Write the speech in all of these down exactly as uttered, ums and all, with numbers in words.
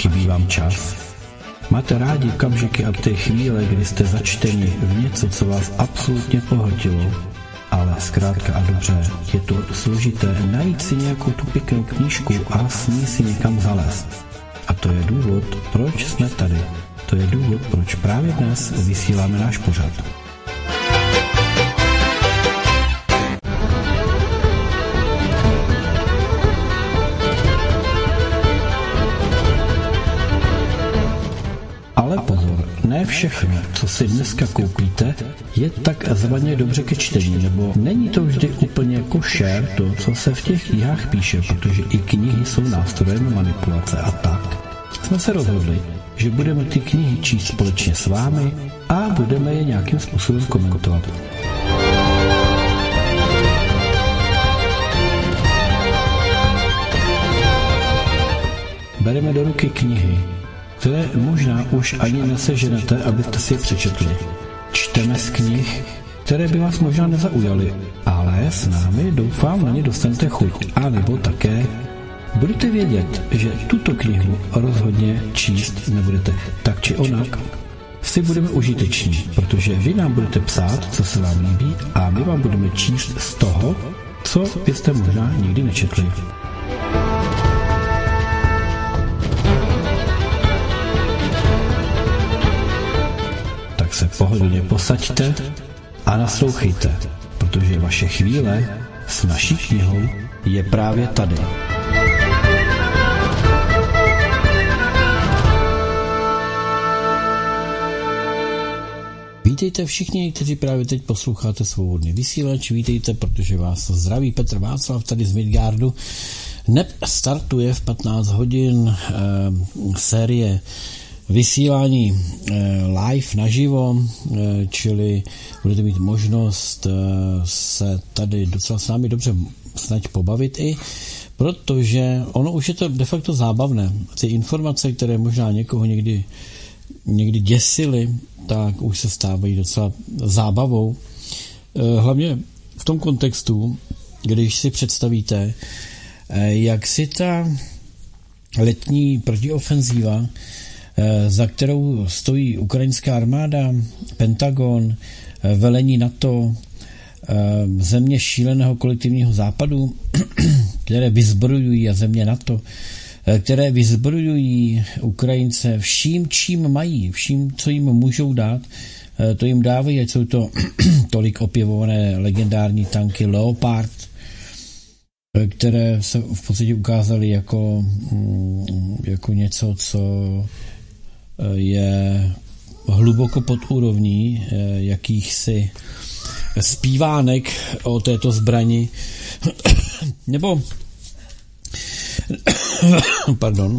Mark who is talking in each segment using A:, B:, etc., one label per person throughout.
A: chybí vám čas? Máte rádi okamžiky a ty chvíle, kdy jste začteni v něco, co vás absolutně pohltilo, ale zkrátka a dobře, je to složité najít si nějakou tu pěknou knížku a s ní si někam zalézt. A to je důvod, proč jsme tady. To je důvod, proč právě dnes vysíláme náš pořad. Ale pozor, ne všechno, co si dneska koupíte, je tak zvaně dobře ke čtení, nebo není to vždy úplně košer to, co se v těch knihách píše, protože i knihy jsou nástrojem manipulace a tak. Jsme se rozhodli, že budeme ty knihy číst společně s vámi a budeme je nějakým způsobem komentovat. Bereme do ruky knihy, které možná už ani neseženete, abyste si je přečetli. Čteme z knih, které by vás možná nezaujaly, ale s námi doufám na ně dostanete chuť. A nebo také budete vědět, že tuto knihu rozhodně číst nebudete. Tak či onak si budeme užiteční, protože vy nám budete psát, co se vám líbí, a my vám budeme číst z toho, co byste možná nikdy nečetli. Tak se pohodlně posaďte a naslouchejte, protože vaše chvíle s naší knihou je právě tady. Vítejte všichni, kteří právě teď posloucháte Svobodný vysílač. Vítejte, protože vás zdraví Petr Václav tady z Midgardu. Neb startuje v patnáct hodin eh, série vysílání eh, live naživo, eh, čili budete mít možnost eh, se tady docela s námi dobře snad pobavit i, protože ono už je to de facto zábavné. Ty informace, které možná někoho někdy někdy děsily, tak už se stávají docela zábavou. Hlavně v tom kontextu, když si představíte, jak si ta letní protiofenzíva, za kterou stojí ukrajinská armáda, Pentagon, velení NATO, země šíleného kolektivního západu, které vyzbrojují, a země NATO, které vyzbrojují Ukrajince vším, čím mají, vším, co jim můžou dát, to jim dávají, ať jsou to tolik opěvované legendární tanky Leopard, které se v podstatě ukázaly jako, jako něco, co je hluboko pod úrovní jakýchsi zpívánek o této zbrani, nebo pardon,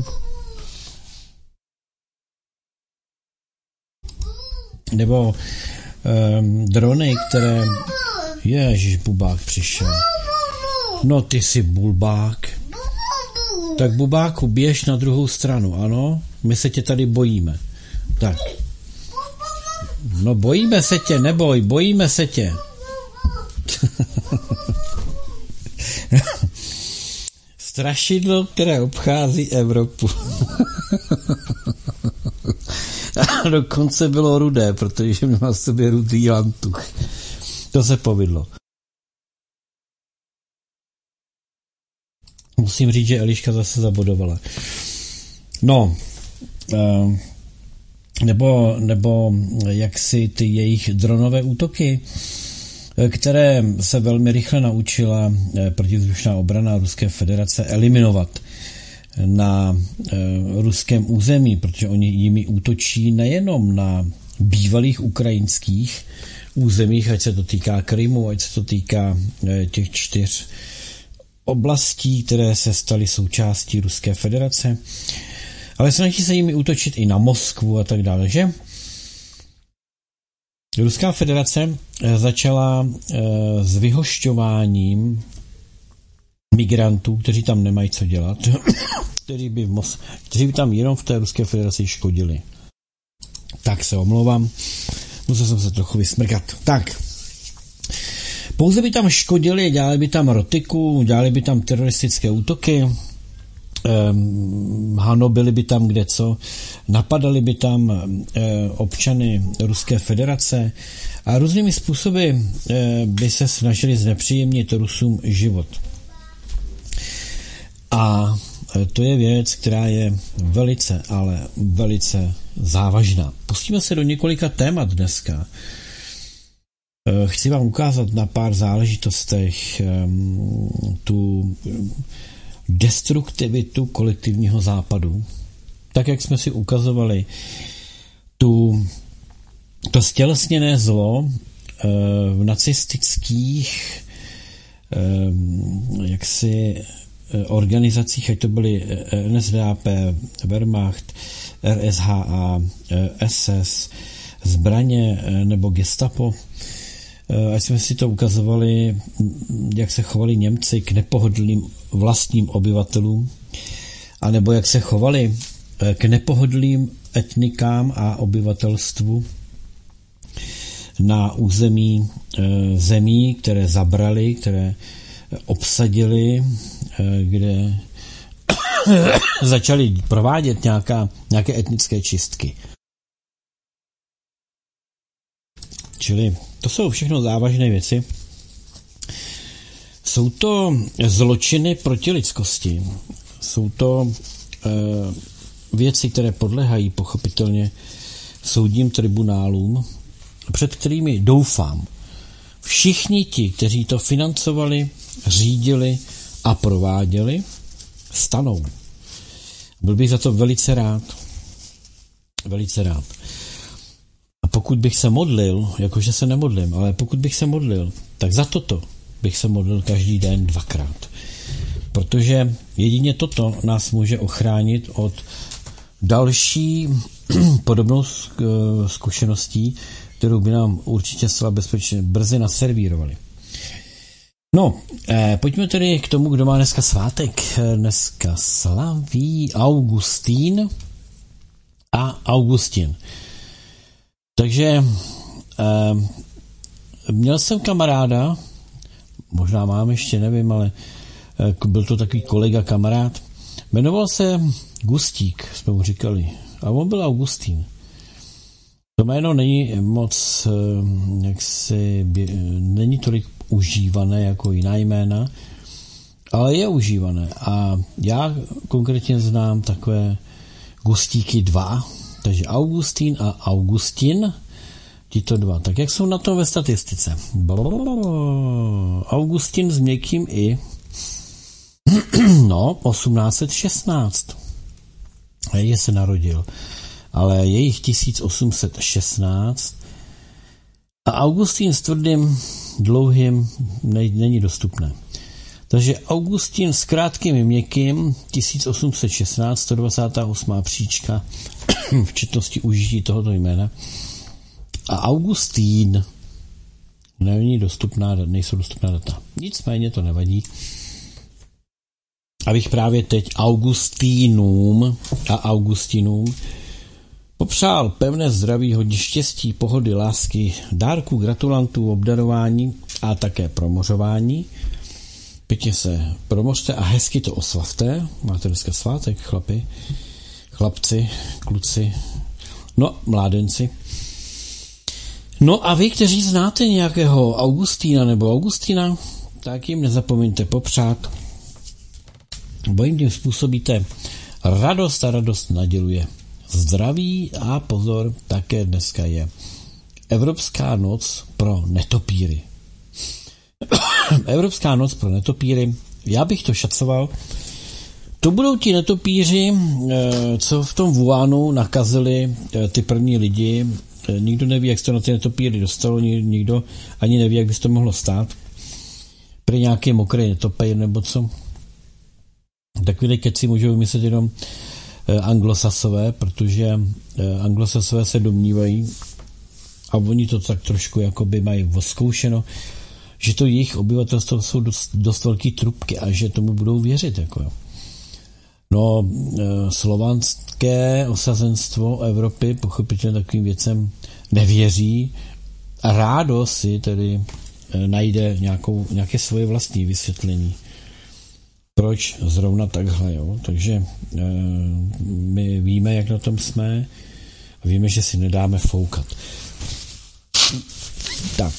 A: nebo um, drony, které, ježiš, bubák přišel, no ty jsi bulbák, tak bubáku, běž na druhou stranu, ano, my se tě tady bojíme, tak, no bojíme se tě, neboj, bojíme se tě. Strašidlo, které obchází Evropu. A dokonce bylo rudé, protože měl na sobě rudý lantuch. To se povedlo. Musím říct, že Eliška zase zabodovala. No, nebo, nebo jak si ty jejich dronové útoky, které se velmi rychle naučila protivzdušná obrana Ruské federace eliminovat na e, ruském území, protože oni jimi útočí nejenom na bývalých ukrajinských územích, ať se to týká Krymu, ať se to týká e, těch čtyř oblastí, které se staly součástí Ruské federace, ale snaží se jimi útočit i na Moskvu a tak dále, že? Ruská federace začala s vyhošťováním migrantů, kteří tam nemají co dělat, kteří by, mos- kteří by tam jenom v té Ruské federaci škodili. Tak se omlouvám, musel jsem se trochu vysmrkat. Tak, pouze by tam škodili, dělali by tam rotiku, dělali by tam teroristické útoky, hanobili by tam kde co, napadali by tam občany Ruské federace a různými způsoby by se snažili znepříjemnit Rusům život. A to je věc, která je velice, ale velice závažná. Pustíme se do několika témat dneska. Chci vám ukázat na pár záležitostech tu destruktivitu kolektivního západu. Tak, jak jsme si ukazovali tu, to stělesněné zlo v nacistických jaksi organizacích, ať to byly N S D A P, Wehrmacht, R S H A, S S, zbraně nebo gestapo. Ať jsme si to ukazovali, jak se chovali Němci k nepohodlným vlastním obyvatelům, anebo jak se chovali k nepohodlným etnikám a obyvatelstvu na území zemí, které zabrali, které obsadili, kde začali provádět nějaká, nějaké etnické čistky. Čili to jsou všechno závažné věci. Jsou to zločiny proti lidskosti. Jsou to e, věci, které podléhají pochopitelně soudním tribunálům, před kterými doufám všichni ti, kteří to financovali, řídili a prováděli, stanou. Byl bych za to velice rád. Velice rád. A pokud bych se modlil, jakože se nemodlím, ale pokud bych se modlil, tak za toto bych se modlil každý den dvakrát. Protože jedině toto nás může ochránit od další podobnou zkušeností, kterou by nám určitě zcela bezpečně brzy naservírovali. No, eh, pojďme tedy k tomu, kdo má dneska svátek. Dneska slaví Augustín a Augustin. Takže eh, měl jsem kamaráda, možná mám ještě, nevím, ale eh, byl to takový kolega, kamarád, jmenoval se Gustík, jsme mu říkali, a on byl Augustín. To jméno není moc, eh, jaksi, není tolik užívané jako jiná jména, ale je užívané. A já konkrétně znám takové Gustíky dva, takže Augustín a Augustin, tito dva. Tak jak jsou na tom ve statistice? Augustin s měkkým i, no, osmnáct set šestnáct. A je se narodil. Ale je jich tisíc osm set šestnáct a Augustín s tvrdým dlouhým není dostupné. Takže Augustín s krátkým měkkým tisíc osm set šestnáct, sto dvacátá osmá příčka v četnosti užití tohoto jména. A Augustín není dostupná, nejsou dostupná data. Nicméně to nevadí. Abych právě teď Augustínům a Augustinům popřál pevné zdraví, hodně štěstí, pohody, lásky, dárků, gratulantů, obdarování a také promořování. Pěkně se promořte a hezky to oslavte. Máte dneska svátek, chlapi, chlapci, kluci, no, mládenci. No a vy, kteří znáte nějakého Augustína nebo Augustina, tak jim nezapomeňte popřát, bo jim tím způsobíte radost a radost naděluje zdraví a pozor, také dneska je Evropská noc pro netopíry. Evropská noc pro netopíry, já bych to šacoval, to budou ti netopíři, co v tom Wuhanu nakazili ty první lidi. Nikdo neví, jak se to na ty netopíry dostalo, nikdo ani neví, jak by se to mohlo stát. Prý nějaký mokrý netopír nebo co. Takový keci můžou vymyslet jenom anglosasové, protože anglosasové se domnívají, a oni to tak trošku jakoby mají oskoušeno, že to jejich obyvatelstvo jsou dost, dost velký trubky a že tomu budou věřit. Jako jo. No, slovanské osazenstvo Evropy pochopitelně takovým věcem nevěří a rádo si tedy najde nějakou, nějaké svoje vlastní vysvětlení. proč zrovna takhle, jo. Takže e, my víme, jak na tom jsme a víme, že si nedáme foukat. Tak.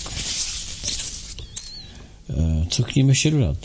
A: E, co k ním ještě dodat?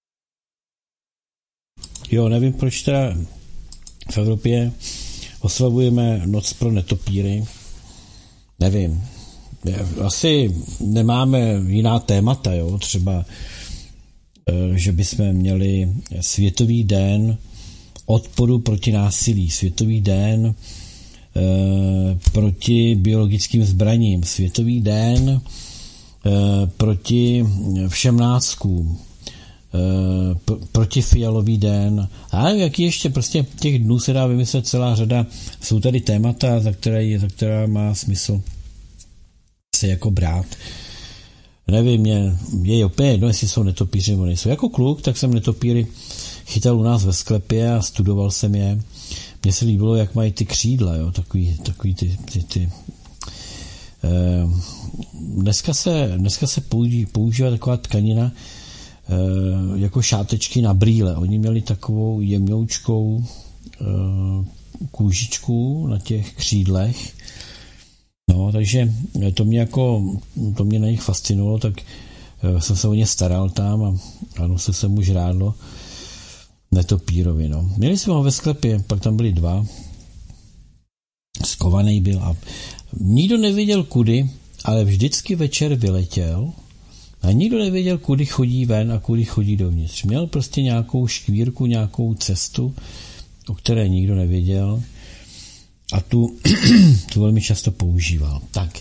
A: Jo, nevím, proč teda v Evropě oslavujeme Noc pro netopíry. Nevím. Asi nemáme jiná témata, jo. Třeba, že bychom měli Světový den odporu proti násilí, Světový den eh, proti biologickým zbraním, Světový den eh, proti všem náckům, eh, pr- proti Fialový den. A jaký ještě, prostě těch dnů se dá vymyslet celá řada. Jsou tady témata, za které, za která má smysl se jako brát. Nevím, mě je opět jedno, jestli jsou netopíři nebo nejsou. Jako kluk, tak jsem netopíry chytal u nás ve sklepě a studoval jsem je. Mně se líbilo, jak mají ty křídla, jo, takový, takový ty, ty, ty. Eh, dneska se, dneska se používá, používá taková tkanina eh, jako šátečky na brýle. Oni měli takovou jemňoučkou eh, kůžičku na těch křídlech. No, takže to mě jako, to mě na nich fascinovalo, tak jsem se o ně staral tam a, a nosil jsem mu žrádlo netopírovi, no. Měli jsme ho ve sklepě, pak tam byli dva, skovaný byl a nikdo nevěděl kudy, ale vždycky večer vyletěl a nikdo nevěděl, kudy chodí ven a kudy chodí dovnitř. Měl prostě nějakou škvírku, nějakou cestu, o které nikdo nevěděl. A tu, tu velmi často používal. Tak.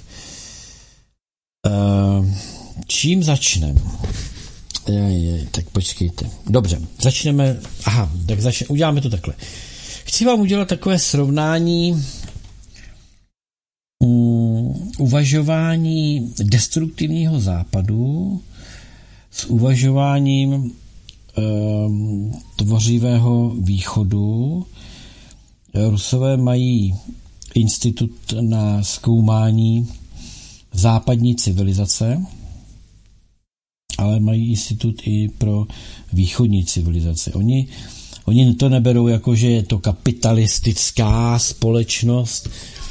A: Uh, čím začneme? Je, je, tak počkejte. Dobře, začneme. Aha, tak začne, uděláme to takhle. Chci vám udělat takové srovnání um, uvažování destruktivního západu s uvažováním um, tvořivého východu. Rusové mají institut na zkoumání západní civilizace, ale mají institut i pro východní civilizace. Oni, oni to neberou jako, že je to kapitalistická společnost.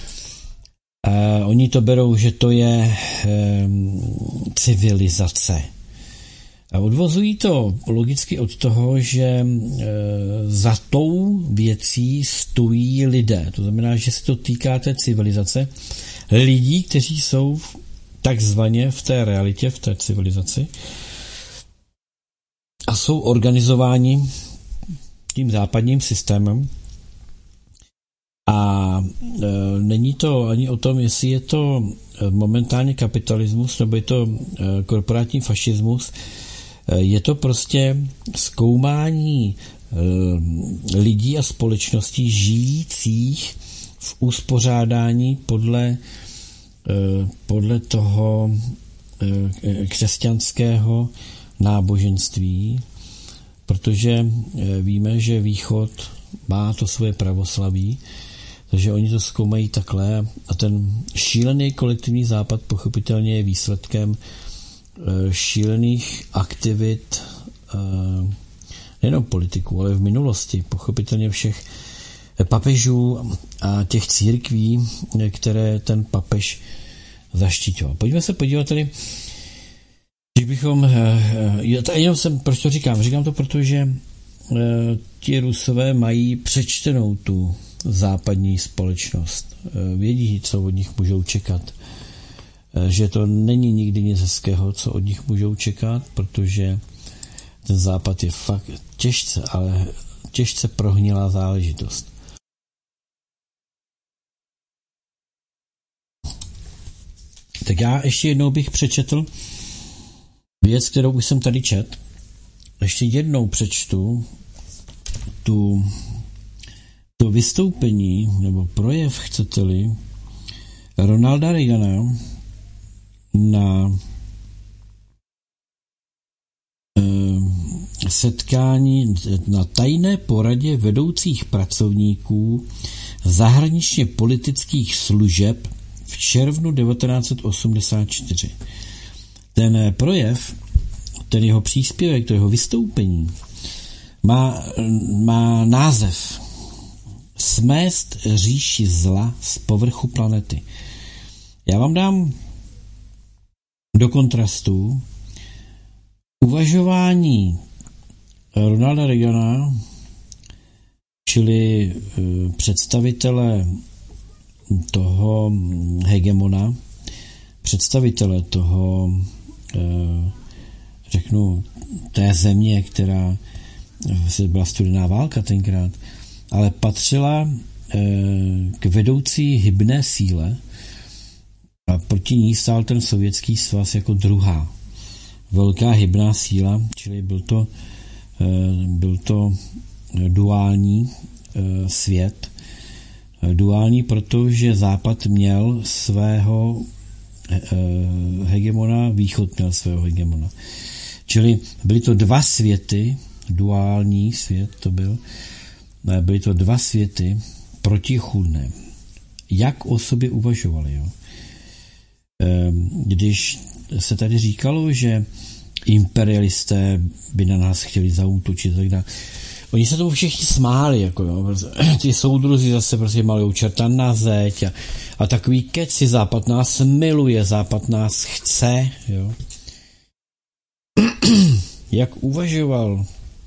A: A oni to berou, že to je eh, civilizace. A odvozují to logicky od toho, že e, za tou věcí stojí lidé. To znamená, že se to týká té civilizace. Lidí, kteří jsou v, takzvaně v té realitě, v té civilizaci a jsou organizováni tím západním systémem. A e, není to ani o tom, jestli je to momentálně kapitalismus nebo je to e, korporátní fašismus. Je to prostě zkoumání lidí a společností žijících v uspořádání podle, podle toho křesťanského náboženství, protože víme, že Východ má to svoje pravoslaví, takže oni to zkoumají takhle a ten šílený kolektivní západ pochopitelně je výsledkem šílených aktivit nejenom politiků, ale v minulosti, pochopitelně všech papežů a těch církví, které ten papež zaštiťoval. Pojďme se podívat tady, když bychom, jenom jsem, proč to říkám? Říkám to, protože ti Rusové mají přečtenou tu západní společnost. Vědí, co od nich můžou čekat. Že to není nikdy nic hezkého, co od nich můžou čekat, protože ten západ je fakt těžce, ale těžce prohnilá záležitost. Tak já ještě jednou bych přečetl věc, kterou už jsem tady čet. Ještě jednou přečtu tu, tu vystoupení, nebo projev, chcete-li, Ronalda Reagana na eh, setkání na tajné poradě vedoucích pracovníků zahraničně politických služeb v červnu devatenáct set osmdesát čtyři. Ten projev, ten jeho příspěvek, to jeho vystoupení má, má název Smést říši zla z povrchu planety. Já vám dám do kontrastu uvažování Ronalda Reagana, čili představitele toho hegemona, představitele toho, řeknu, té země, která byla studená válka tenkrát, ale patřila k vedoucí hybné síle a proti ní stál ten Sovětský svaz jako druhá velká hybná síla, čili byl to, byl to duální svět. Duální, protože Západ měl svého hegemona, Východ měl svého hegemona. Čili byly to dva světy, duální svět to byl, byly to dva světy protichůdné. Jak o sobě uvažovali, jo? Když se tady říkalo, že imperialisté by na nás chtěli zaútočit, tak dále. Oni se tomu všichni smáli, jako jo, ty soudruzi zase prostě malujou čerta na zeď a, a takový keci, Západ nás miluje, Západ nás chce, jo. Jak uvažoval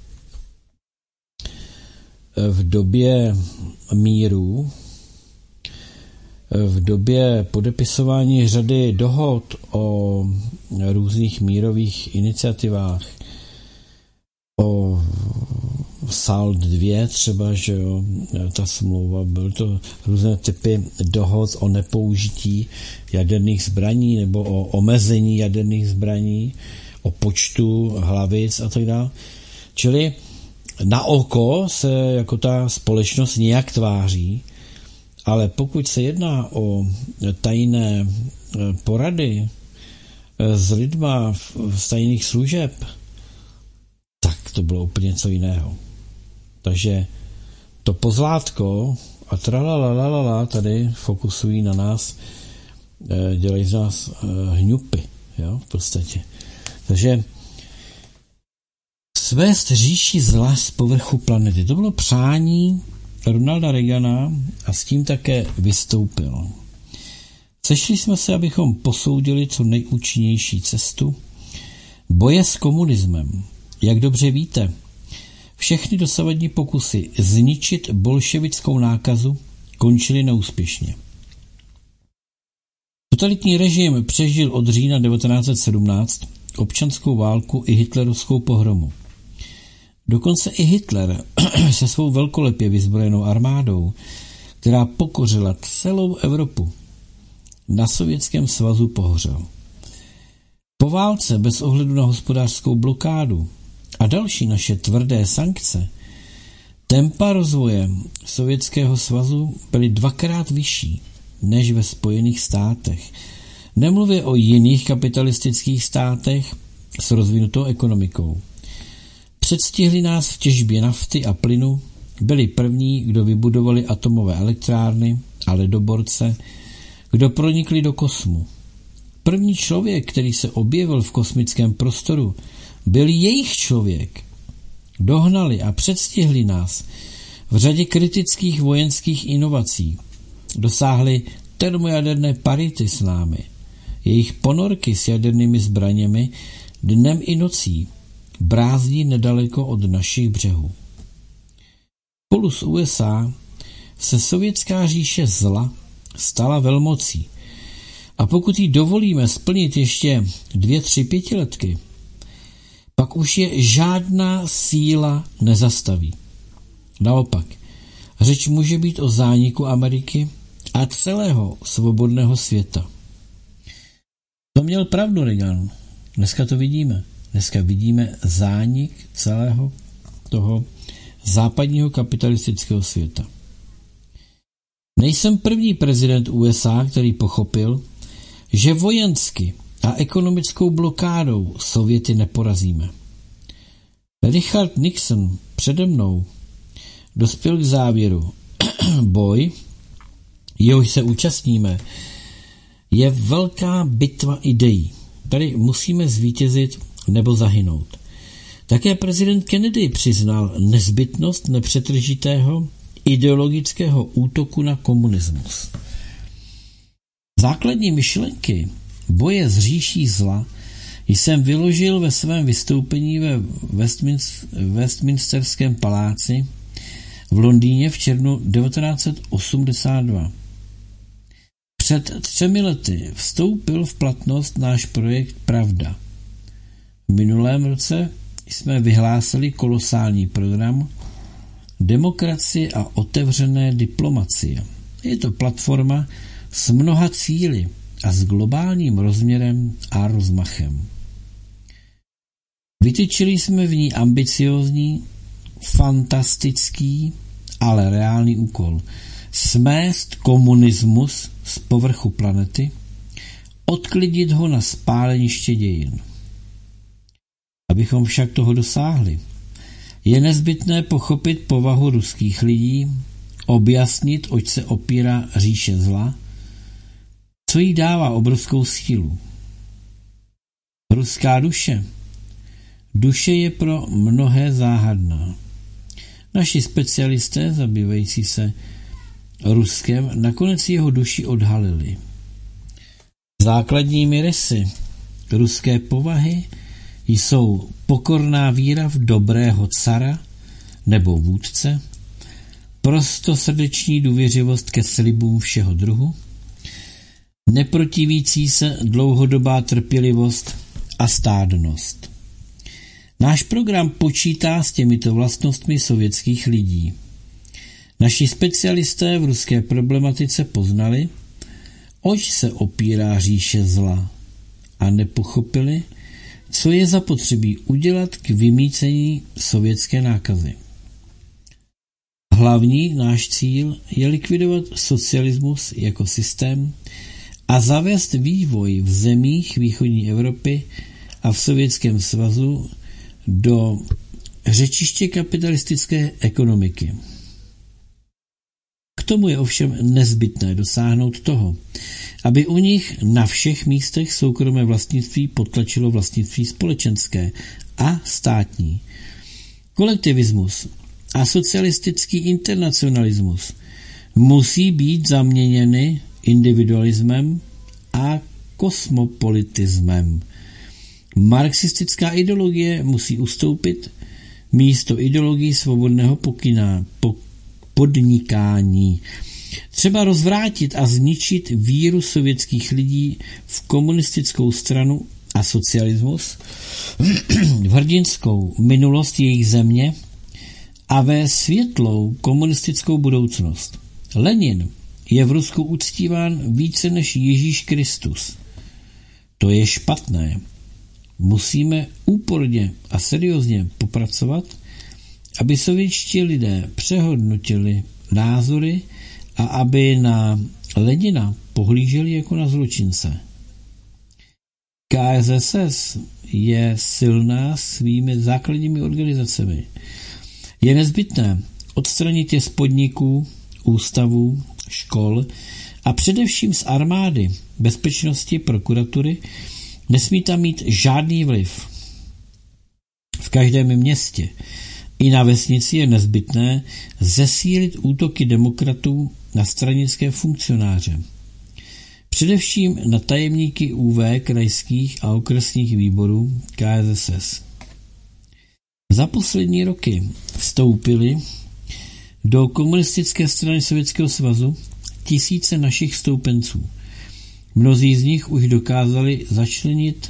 A: v době míru, v době podepisování řady dohod o různých mírových iniciativách, o SALT dva třeba, že jo, ta smlouva, byly to různé typy dohod o nepoužití jaderných zbraní nebo o omezení jaderných zbraní, o počtu hlavic a tak dále. Čili na oko se jako ta společnost nějak tváří, ale pokud se jedná o tajné porady s lidma z tajných služeb, tak to bylo úplně něco jiného. Takže to pozlátko a tralalalala tady fokusují na nás, dělají z nás hňupy, jo, v podstatě. Takže svést říši zla z povrchu planety. To bylo přání Ronalda Reagana a s tím také vystoupil. Sešli jsme se, abychom posoudili co nejúčinnější cestu boje s komunismem. Jak dobře víte, všechny dosavadní pokusy zničit bolševickou nákazu končily neúspěšně. Totalitní režim přežil od října devatenáct set sedmnáct občanskou válku i hitlerovskou pohromu. Dokonce i Hitler se svou velkolepě vyzbrojenou armádou, která pokořila celou Evropu, na Sovětském svazu pohořel. Po válce bez ohledu na hospodářskou blokádu a další naše tvrdé sankce tempa rozvoje Sovětského svazu byly dvakrát vyšší než ve Spojených státech. Nemluvě o jiných kapitalistických státech s rozvinutou ekonomikou. Předstihli nás v těžbě nafty a plynu, byli první, kdo vybudovali atomové elektrárny a ledoborce, kdo pronikli do kosmu. První člověk, který se objevil v kosmickém prostoru, byl jejich člověk. Dohnali a předstihli nás v řadě kritických vojenských inovací. Dosáhli termojaderné parity s námi. Jejich ponorky s jadernými zbraněmi dnem i nocí brázdí nedaleko od našich břehů. Spolu s U S A se sovětská říše zla stala velmocí. A pokud jí dovolíme splnit ještě dvě, tři pětiletky, pak už je žádná síla nezastaví. Naopak, řeč může být o zániku Ameriky a celého svobodného světa. To měl pravdu Reagan. Dneska to vidíme. Dneska vidíme zánik celého toho západního kapitalistického světa. Nejsem první prezident U S A, který pochopil, že vojensky a ekonomickou blokádou Sověty neporazíme. Richard Nixon přede mnou dospěl k závěru. Boj, jehož se účastníme, je velká bitva ideí. Tady musíme zvítězit nebo zahynout. Také prezident Kennedy přiznal nezbytnost nepřetržitého ideologického útoku na komunismus. Základní myšlenky boje s říší zla jsem vyložil ve svém vystoupení ve Westminsterském paláci v Londýně v červnu devatenáct set osmdesát dva. Před třemi lety vstoupil v platnost náš projekt Pravda. V minulém roce jsme vyhlásili kolosální program Demokracie a otevřené diplomacie. Je to platforma s mnoha cíli a s globálním rozměrem a rozmachem. Vytyčili jsme v ní ambiciózní, fantastický, ale reálný úkol. Smést komunismus z povrchu planety, odklidit ho na spáleniště dějin. Abychom však toho dosáhli, je nezbytné pochopit povahu ruských lidí, objasnit, oč se opírá říše zla, co jí dává obrovskou sílu. Ruská duše. Duše je pro mnohé záhadná. Naši specialisté, zabývající se Ruskem, nakonec jeho duši odhalili. Základními rysy ruské povahy jsou pokorná víra v dobrého cara nebo vůdce, prostosrdeční důvěřivost ke slibům všeho druhu, neprotivící se dlouhodobá trpělivost a stádnost. Náš program počítá s těmito vlastnostmi sovětských lidí. Naši specialisté v ruské problematice poznali, oč se opírá říše zla, a nepochopili, co je zapotřebí udělat k vymýcení sovětské nákazy. Hlavní náš cíl je likvidovat socialismus jako systém a zavést vývoj v zemích východní Evropy a v Sovětském svazu do řečiště kapitalistické ekonomiky. K tomu je ovšem nezbytné dosáhnout toho, aby u nich na všech místech soukromé vlastnictví potlačilo vlastnictví společenské a státní. Kolektivismus a socialistický internacionalismus musí být zaměněny individualismem a kosmopolitismem. Marxistická ideologie musí ustoupit místo ideologii svobodného pokyná, po, podnikání. Třeba rozvrátit a zničit víru sovětských lidí v komunistickou stranu a socialismus, v hrdinskou minulost jejich země a ve světlou komunistickou budoucnost. Lenin je v Rusku uctíván více než Ježíš Kristus. To je špatné. Musíme úporně a seriózně popracovat, aby sovětští lidé přehodnotili názory a aby na Lenina pohlíželi jako na zločince. K S S S je silná svými základními organizacemi. Je nezbytné odstranit je z podniků, ústavů, škol a především z armády, bezpečnosti, prokuratury. Nesmí tam mít žádný vliv. V každém městě i na vesnici je nezbytné zesílit útoky demokratů na stranické funkcionáře. Především na tajemníky U V krajských a okresních výborů K S S S. Za poslední roky vstoupili do komunistické strany Sovětského svazu tisíce našich stoupenců. Mnozí z nich už dokázali začlenit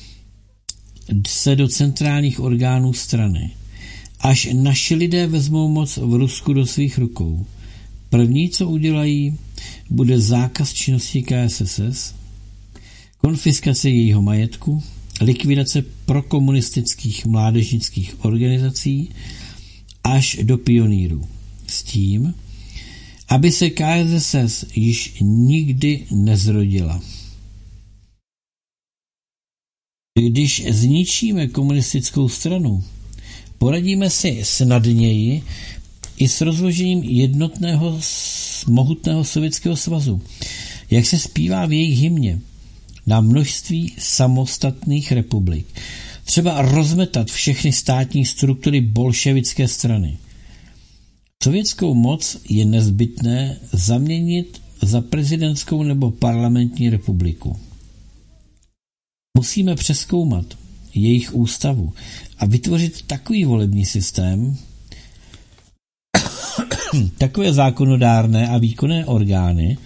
A: se do centrálních orgánů strany. Až naši lidé vezmou moc v Rusku do svých rukou, první, co udělají, bude zákaz činnosti K S S S, konfiskace jejího majetku, likvidace prokomunistických mládežnických organizací až do pionýrů. S tím, aby se K S S S již nikdy nezrodila. Když zničíme komunistickou stranu, poradíme si snadněji i s rozložením jednotného mohutného Sovětského svazu, jak se zpívá v jejich hymně, na množství samostatných republik. třeba rozmetat všechny státní struktury bolševické strany. Sovětskou moc je nezbytné zaměnit za prezidentskou nebo parlamentní republiku. Musíme přezkoumat jejich ústavu a vytvořit takový volební systém, takové zákonodárné a výkonné orgány,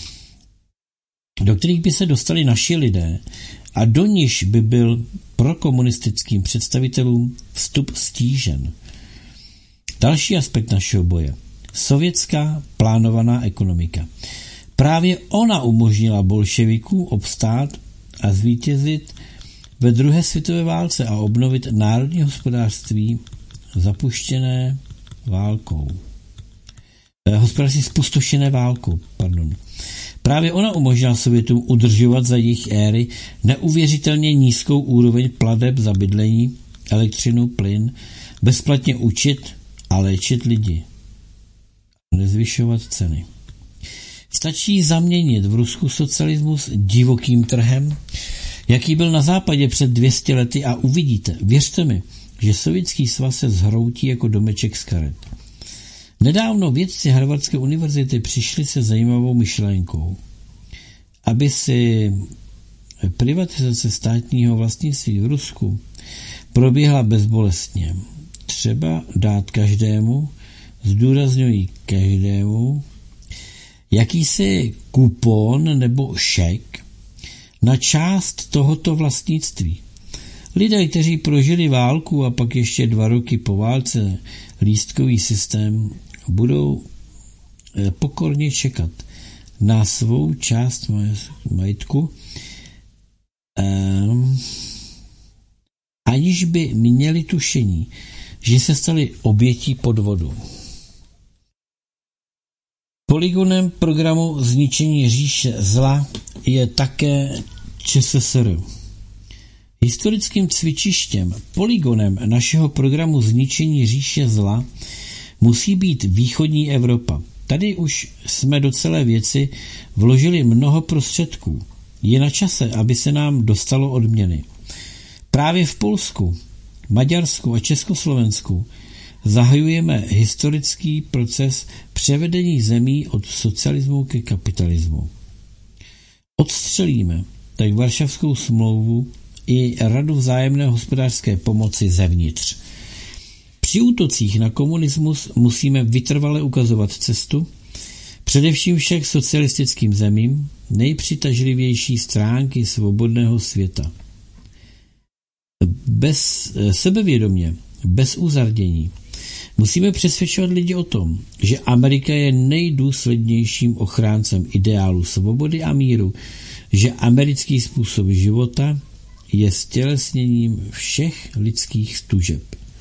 A: do kterých by se dostali naši lidé a do níž by byl prokomunistickým představitelům vstup stížen. Další aspekt našeho boje. Sovětská plánovaná ekonomika. Právě ona umožnila bolševikům obstát a zvítězit ve druhé světové válce a obnovit národní hospodářství zapuštěné válkou. Hospodářství spustošené válkou, pardon. Právě ona umožnila Sovětům udržovat za jejich éry neuvěřitelně nízkou úroveň plateb za bydlení, elektřinu, plyn, bezplatně učit a léčit lidi. Nezvyšovat ceny. Stačí zaměnit v Rusku socialismus divokým trhem, jaký byl na západě před dvěma sty lety a uvidíte, věřte mi, že Sovětský svaz se zhroutí jako domeček z karet. Nedávno vědci Harvardské univerzity přišli se zajímavou myšlenkou, aby si privatizace státního vlastnictví v Rusku proběhla bezbolestně. Třeba dát každému, zdůrazňuji každému, jakýsi kupon nebo šek na část tohoto vlastnictví. Lidé, kteří prožili válku a pak ještě dva roky po válce lístkový systém, budou pokorně čekat na svou část majetku, um, aniž by měli tušení, že se stali obětí podvodu. Polygonem programu zničení říše zla je také ČSSR. Historickým cvičištěm, polygonem našeho programu zničení říše zla musí být východní Evropa. Tady už jsme do celé věci vložili mnoho prostředků. Je na čase, aby se nám dostalo odměny. Právě v Polsku, Maďarsku a Československu zahajujeme historický proces převedení zemí od socialismu ke kapitalismu. Odstřelíme tak Varšavskou smlouvu i Radu vzájemné hospodářské pomoci zevnitř. Při útocích na komunismus musíme vytrvale ukazovat cestu, především však socialistickým zemím, nejpřitažlivější stránky svobodného světa. Bez sebevědomě, bez uzardění, musíme přesvědčovat lidi o tom, že Amerika je nejdůslednějším ochráncem ideálu svobody a míru, že americký způsob života je stělesněním všech lidských tužeb.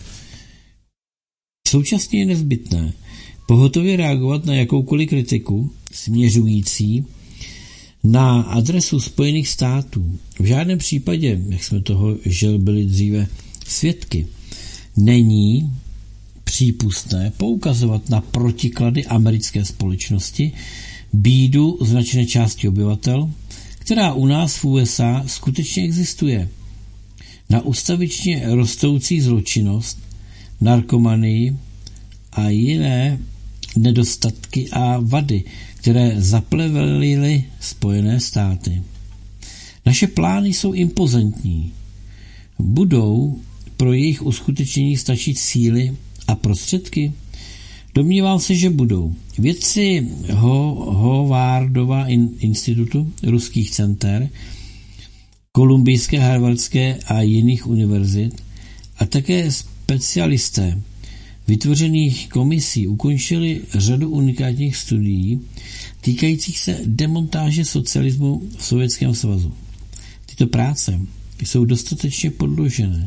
A: Současně je nezbytné pohotově reagovat na jakoukoliv kritiku směřující na adresu Spojených států. V žádném případě, jak jsme toho žel byli dříve svědky, není přípustné poukazovat na protiklady americké společnosti, bídu značné části obyvatel, která u nás v U S A skutečně existuje, na ustavičně rostoucí zločinnost, narkomanii a jiné nedostatky a vady, které zaplevelily Spojené státy. Naše plány jsou impozantní. Budou pro jejich uskutečnění stačit síly a prostředky? Domnívám se, že budou. Vědci Ho- Howardova in- institutu, ruských center, kolumbijské, harvardské a jiných univerzit a také specialisté vytvořených komisí ukončili řadu unikátních studií týkajících se demontáže socialismu v Sovětském svazu. Tyto práce jsou dostatečně podložené,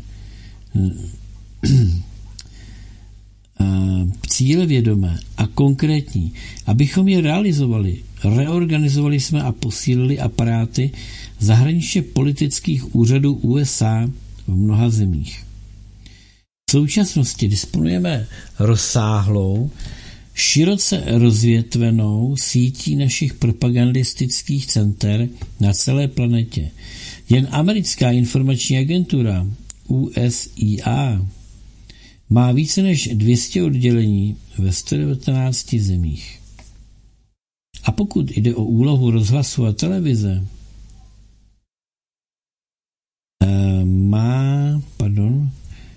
A: cílevědomé a konkrétní. Abychom je realizovali, reorganizovali jsme a posílili aparáty zahraničně politických úřadů U S A v mnoha zemích. V současnosti disponujeme rozsáhlou, široce rozvětvenou sítí našich propagandistických center na celé planetě. Jen americká informační agentura U S I A má více než dvě stě oddělení ve sto devatenácti zemích. A pokud jde o úlohu rozhlasu a televize, má, pardon,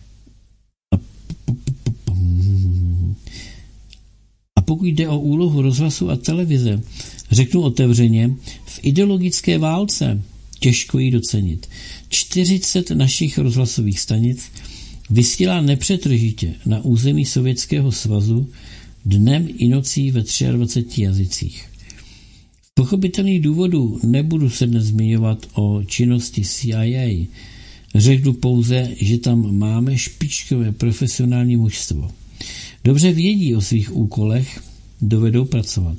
A: a pokud jde o úlohu rozhlasu a televize, řeknu otevřeně, v ideologické válce těžko ji docenit. čtyřicet našich rozhlasových stanic vysílá nepřetržitě na území Sovětského svazu dnem i nocí ve dvaceti třech jazycích. Z pochopitelných důvodů nebudu se dnes zmiňovat o činnosti C I A. Řeknu pouze, že tam máme špičkové profesionální mužstvo. Dobře vědí o svých úkolech, dovedou pracovat.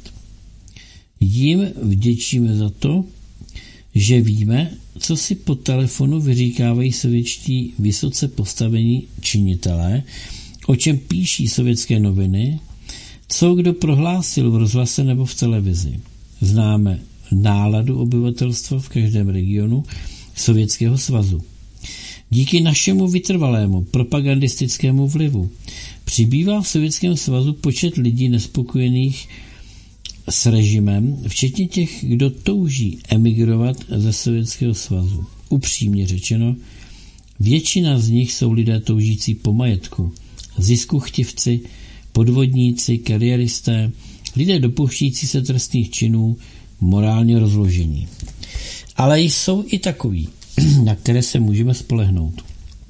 A: Jím vděčíme za to, že víme, co si po telefonu vyříkávají sovětští vysoce postavení činitelé, o čem píší sovětské noviny, co kdo prohlásil v rozhlase nebo v televizi. Známe náladu obyvatelstva v každém regionu Sovětského svazu. Díky našemu vytrvalému propagandistickému vlivu přibývá v Sovětském svazu počet lidí nespokojených s režimem, včetně těch, kdo touží emigrovat ze Sovětského svazu. Upřímně řečeno, většina z nich jsou lidé toužící po majetku, ziskuchtivci, podvodníci, kariéristé, lidé dopouštící se trestných činů, morálně rozložení. Ale jsou i takoví, na které se můžeme spolehnout.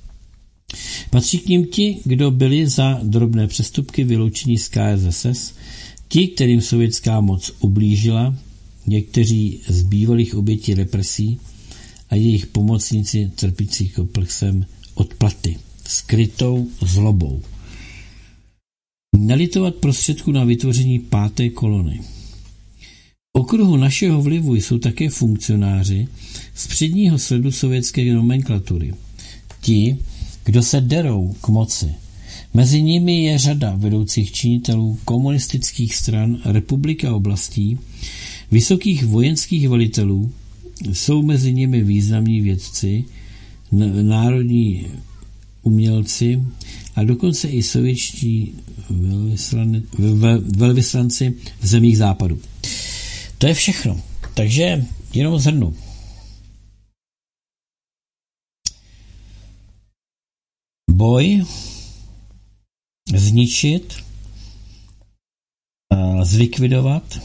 A: Patří k nim ti, kdo byli za drobné přestupky vyloučení z K S S S, ti, kterým sovětská moc ublížila, někteří z bývalých obětí represí a jejich pomocníci trpící komplexem odplaty, skrytou zlobou. Nalitovat prostředků na vytvoření páté kolony. V okruhu našeho vlivu jsou také funkcionáři z předního sledu sovětské nomenklatury. Ti, kdo se derou k moci. Mezi nimi je řada vedoucích činitelů komunistických stran republik a oblastí, vysokých vojenských velitelů, jsou mezi nimi významní vědci, národní umělci a dokonce i sovětští velvyslanci v zemích západu. To je všechno. Takže jenom zhrnu. Boj, zničit, zlikvidovat,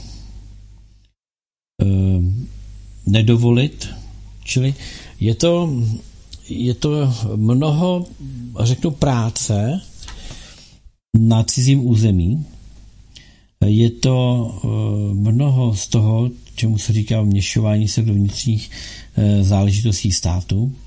A: nedovolit, čili je to, je to mnoho, řeknu, práce na cizím území. Je to mnoho z toho, čemu se říká vměšování se do vnitřních záležitostí státu.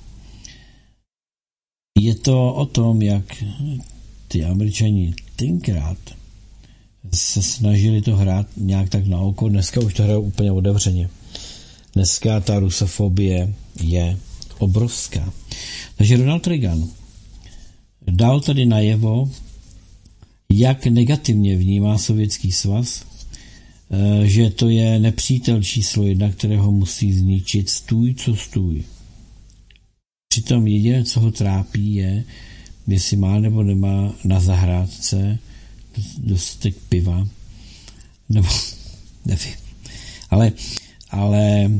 A: Je to o tom, jak ty Američani tenkrát se snažili to hrát nějak tak na oko. Dneska už to hrajou úplně otevřeně. Dneska ta rusofobie je obrovská. Takže Ronald Reagan dal tady najevo, jak negativně vnímá Sovětský svaz, že to je nepřítel číslo jedna, kterého musí zničit stůj co stůj. Přitom jediné, co ho trápí, je, jestli má nebo nemá na zahrádce dostatek piva, nebo nevím. Ale, ale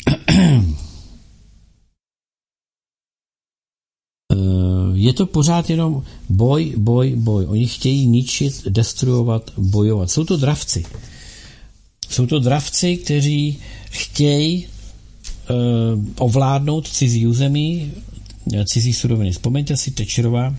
A: je to pořád jenom boj, boj, boj. Oni chtějí ničit, destruovat, bojovat. Jsou to dravci. Jsou to dravci, kteří chtějí uh, ovládnout cizí území, cizí suroviny. Vzpomeňte si Thatcherová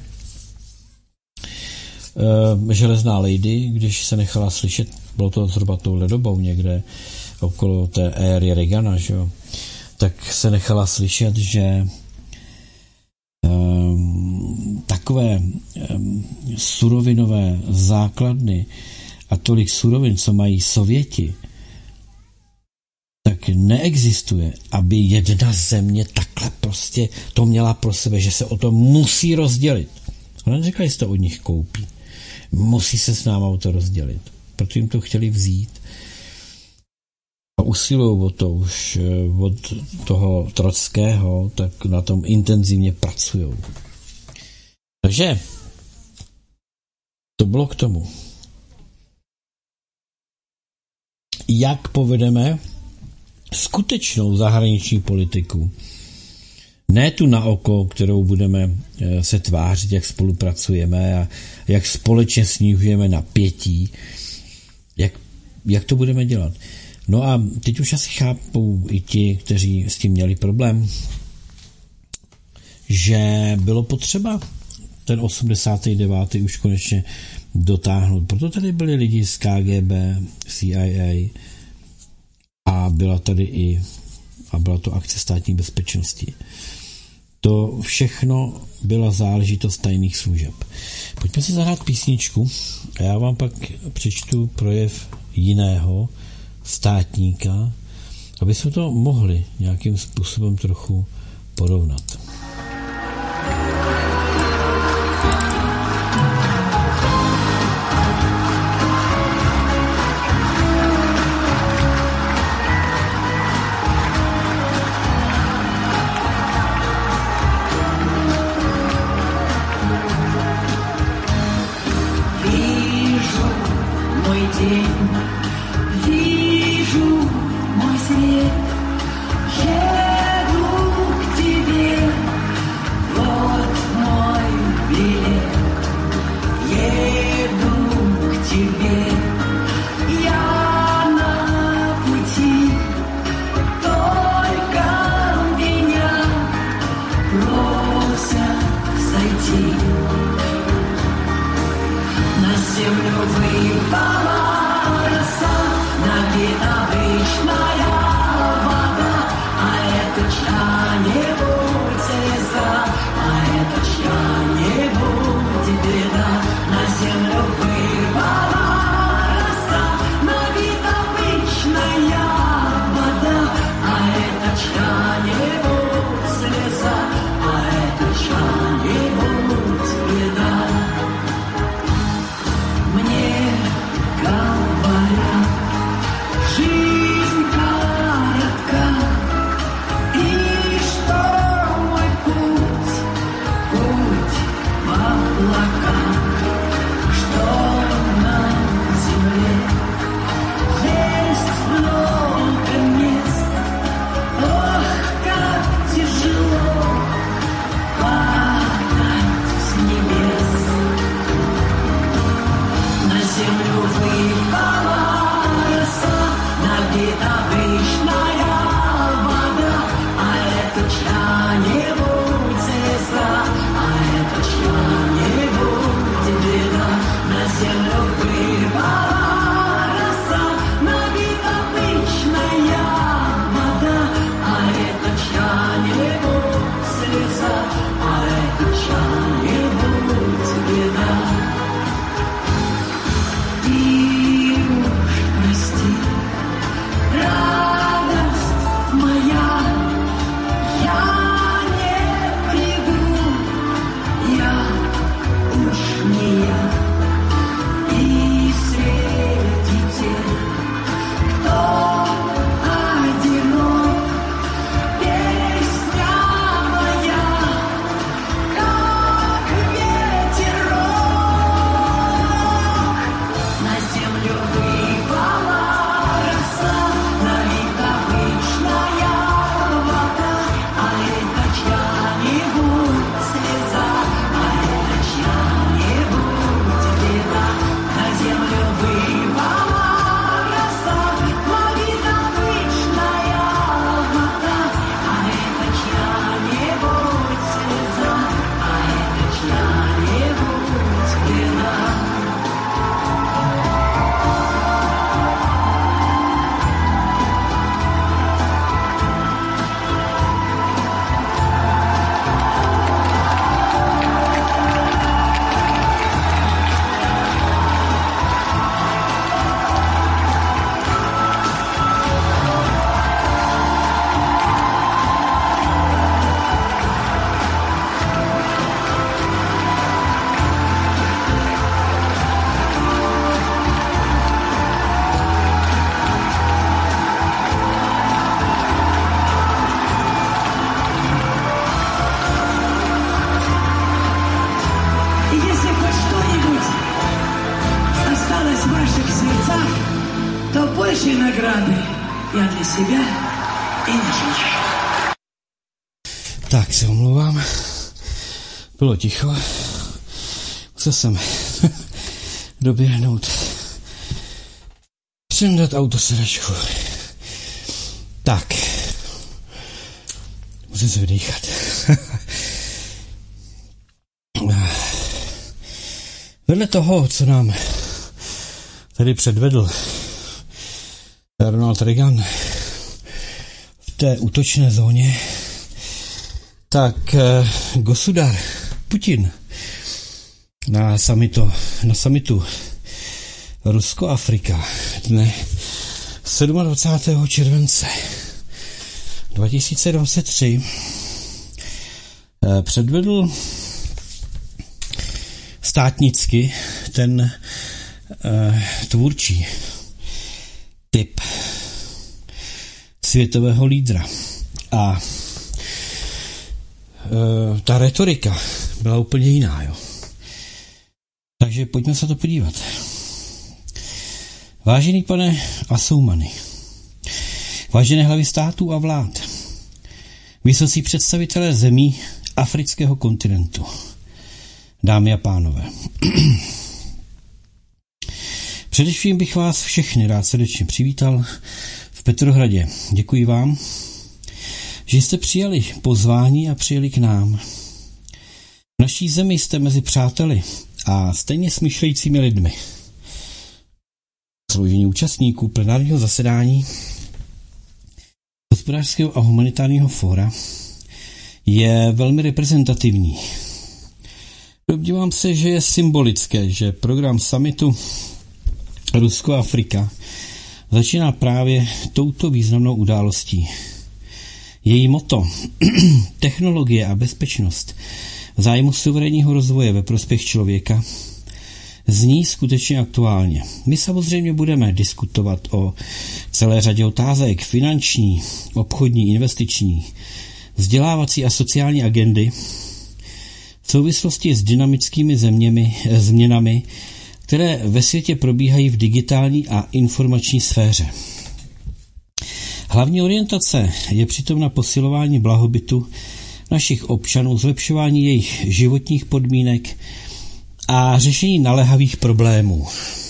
A: uh, železná lady, když se nechala slyšet, bylo to zhruba touhle dobou někde okolo té éry Reagana, že jo, tak se nechala slyšet, že um, takové um, surovinové základny a tolik surovin, co mají Sověti, tak neexistuje, aby jedna země takhle prostě to měla pro sebe, že se o to musí rozdělit. Ona neřekla, jestli to od nich koupí. Musí se s náma o to rozdělit. Proto jim to chtěli vzít. A usilují o to už od toho Trockého, tak na tom intenzivně pracují. Takže to bylo k tomu. Jak povedeme skutečnou zahraniční politiku. Ne tu na oko, kterou budeme se tvářit, jak spolupracujeme a jak společně snižujeme napětí. Jak, jak to budeme dělat? No a teď už asi chápou i ti, kteří s tím měli problém, že bylo potřeba ten osmdesátý devátý už konečně dotáhnout. Proto tady byli lidi z K G B, C I A a byla tady i a byla to akce státní bezpečnosti. To všechno byla záležitost tajných služeb. Pojďme si zahrát písničku a já vám pak přečtu projev jiného státníka, aby jsme to mohli nějakým způsobem trochu porovnat.
B: Вижу мой свет, еду к тебе, вот мой билет, еду к тебе, я на пути, только меня просят сойти, на землю выпала. Обычная вода, а это чья-нибудь слеза, а это чья-нибудь беда. На землю выпала роса, на вид обычная вода, а это чья-нибудь слеза, а это чья-нибудь беда. Мне говорят, жизнь коротка, и что мой путь, путь в облаках, что на земле есть много мест, ох, как тяжело падать с небес. На землю выпала роса, набит обычная вода, а это чья-нибудь слеза, а это чья-нибудь беда. На землю выпала роса, набит обычная вода, а это чья-нибудь слеза, а это чья-нибудь беда. Ты уж прости, радость моя, я не приду, я уж не я, и среди тех, кто одинок, песня моя, конца, то большей награды я для себя и не желаю.
A: Tak se omlouvám. Bylo ticho. Musel jsem doběhnout. Přendat autosedačku. Tak. Musím se vydýchat. Vedle toho, co nám tady předvedl Ronald Reagan v té útočné zóně, tak Gosudar Putin na summitu, na summitu Rusko-Afrika dne dvacátého sedmého července dva tisíce dvacet tři předvedl státnicky ten uh, tvůrčí typ světového lídra. A uh, ta retorika byla úplně jiná, jo. Takže pojďme se to podívat. Vážený pane Asoumani, vážené hlavy států a vlád, vysocí představitelé zemí afrického kontinentu, dámy a pánové. Především bych vás všechny rád srdečně přivítal v Petrohradě. Děkuji vám, že jste přijali pozvání a přijeli k nám. V naší zemi jste mezi přáteli a stejně smýšlejícími lidmi. Složení účastníků plenárního zasedání hospodářského a humanitárního fóra je velmi reprezentativní. Domnívám se, že je symbolické, že program summitu Rusko-Afrika začíná právě touto významnou událostí. Její motto technologie a bezpečnost v zájmu suverénního rozvoje ve prospěch člověka zní skutečně aktuálně. My samozřejmě budeme diskutovat o celé řadě otázek finanční, obchodní, investiční, vzdělávací a sociální agendy v souvislosti s dynamickými zeměmi, změnami, které ve světě probíhají v digitální a informační sféře. Hlavní orientace je přitom na posilování blahobytu našich občanů, zlepšování jejich životních podmínek a řešení naléhavých problémů.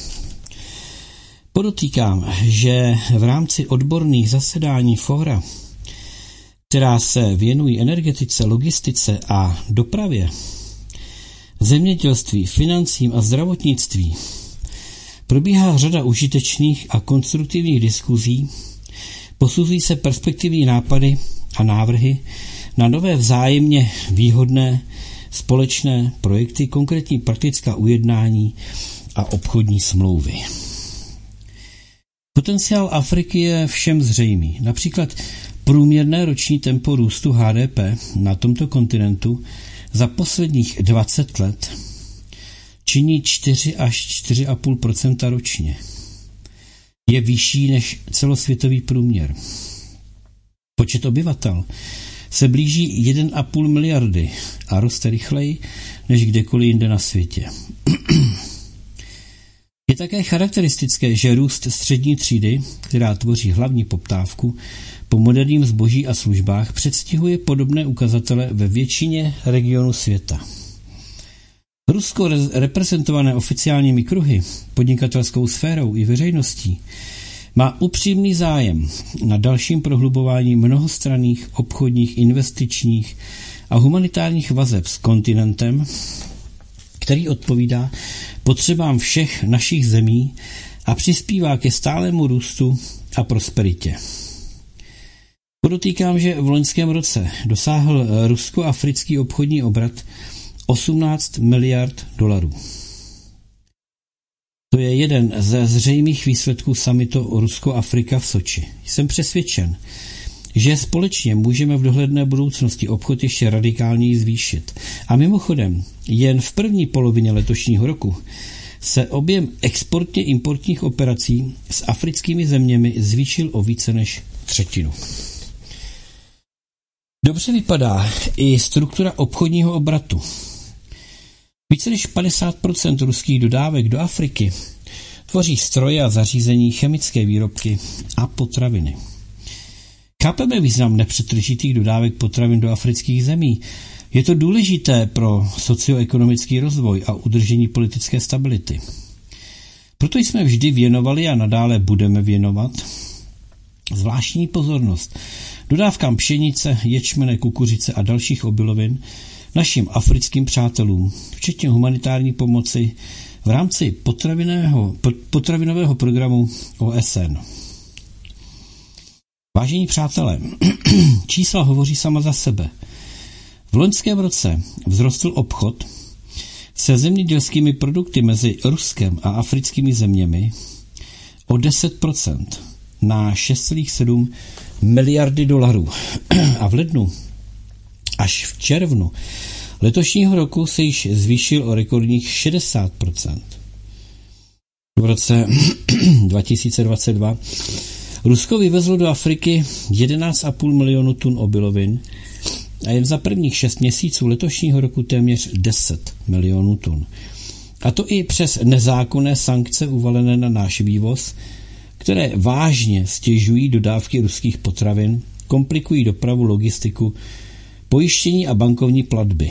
A: Podotýkám, že v rámci odborných zasedání fóra, která se věnují energetice, logistice a dopravě, zemědělství, financím a zdravotnictví, probíhá řada užitečných a konstruktivních diskuzí, posuzují se perspektivní nápady a návrhy na nové vzájemně výhodné společné projekty, konkrétní praktická ujednání a obchodní smlouvy. Potenciál Afriky je všem zřejmý. Například průměrné roční tempo růstu H D P na tomto kontinentu za posledních dvacet let činí čtyři až čtyři a půl procenta ročně. Je vyšší než celosvětový průměr. Počet obyvatel se blíží jedna a půl miliardy a roste rychleji než kdekoliv jinde na světě. Je také charakteristické, že růst střední třídy, která tvoří hlavní poptávku po moderním zboží a službách, předstihuje podobné ukazatele ve většině regionů světa. Rusko reprezentované oficiálními kruhy, podnikatelskou sférou i veřejností má upřímný zájem na dalším prohlubování mnohostranných obchodních, investičních a humanitárních vazeb s kontinentem, který odpovídá potřebám všech našich zemí a přispívá ke stálému růstu a prosperitě. Podotýkám, že v loňském roce dosáhl rusko-africký obchodní obrat osmnáct miliard dolarů. To je jeden ze zřejmých výsledků summitu Rusko-Afrika v Soči. Jsem přesvědčen, že společně můžeme v dohledné budoucnosti obchod ještě radikálněji zvýšit. A mimochodem, jen v první polovině letošního roku se objem exportně importních operací s africkými zeměmi zvýšil o více než třetinu. Dobře vypadá i struktura obchodního obratu. Více než padesát procent ruských dodávek do Afriky tvoří stroje a zařízení, chemické výrobky a potraviny. Chápeme význam nepřetržitých dodávek potravin do afrických zemí. Je to důležité pro socioekonomický rozvoj a udržení politické stability. Proto jsme vždy věnovali a nadále budeme věnovat zvláštní pozornost dodávkám pšenice, ječmene, kukuřice a dalších obilovin našim africkým přátelům, včetně humanitární pomoci v rámci potravinového, potravinového programu O S N. Vážení přátelé, čísla hovoří sama za sebe. V loňském roce vzrostl obchod se zemědělskými produkty mezi Ruskem a africkými zeměmi o deset procent na šest celá sedm miliardy dolarů. A v lednu až v červnu letošního roku se již zvýšil o rekordních šedesát procent. V roce dva tisíce dvacet dva Rusko vyvezlo do Afriky jedenáct celá pět milionu tun obilovin a jen za prvních šest měsíců letošního roku téměř deset milionů tun. A to i přes nezákonné sankce uvalené na náš vývoz, které vážně stěžují dodávky ruských potravin, komplikují dopravu, logistiku, pojištění a bankovní platby.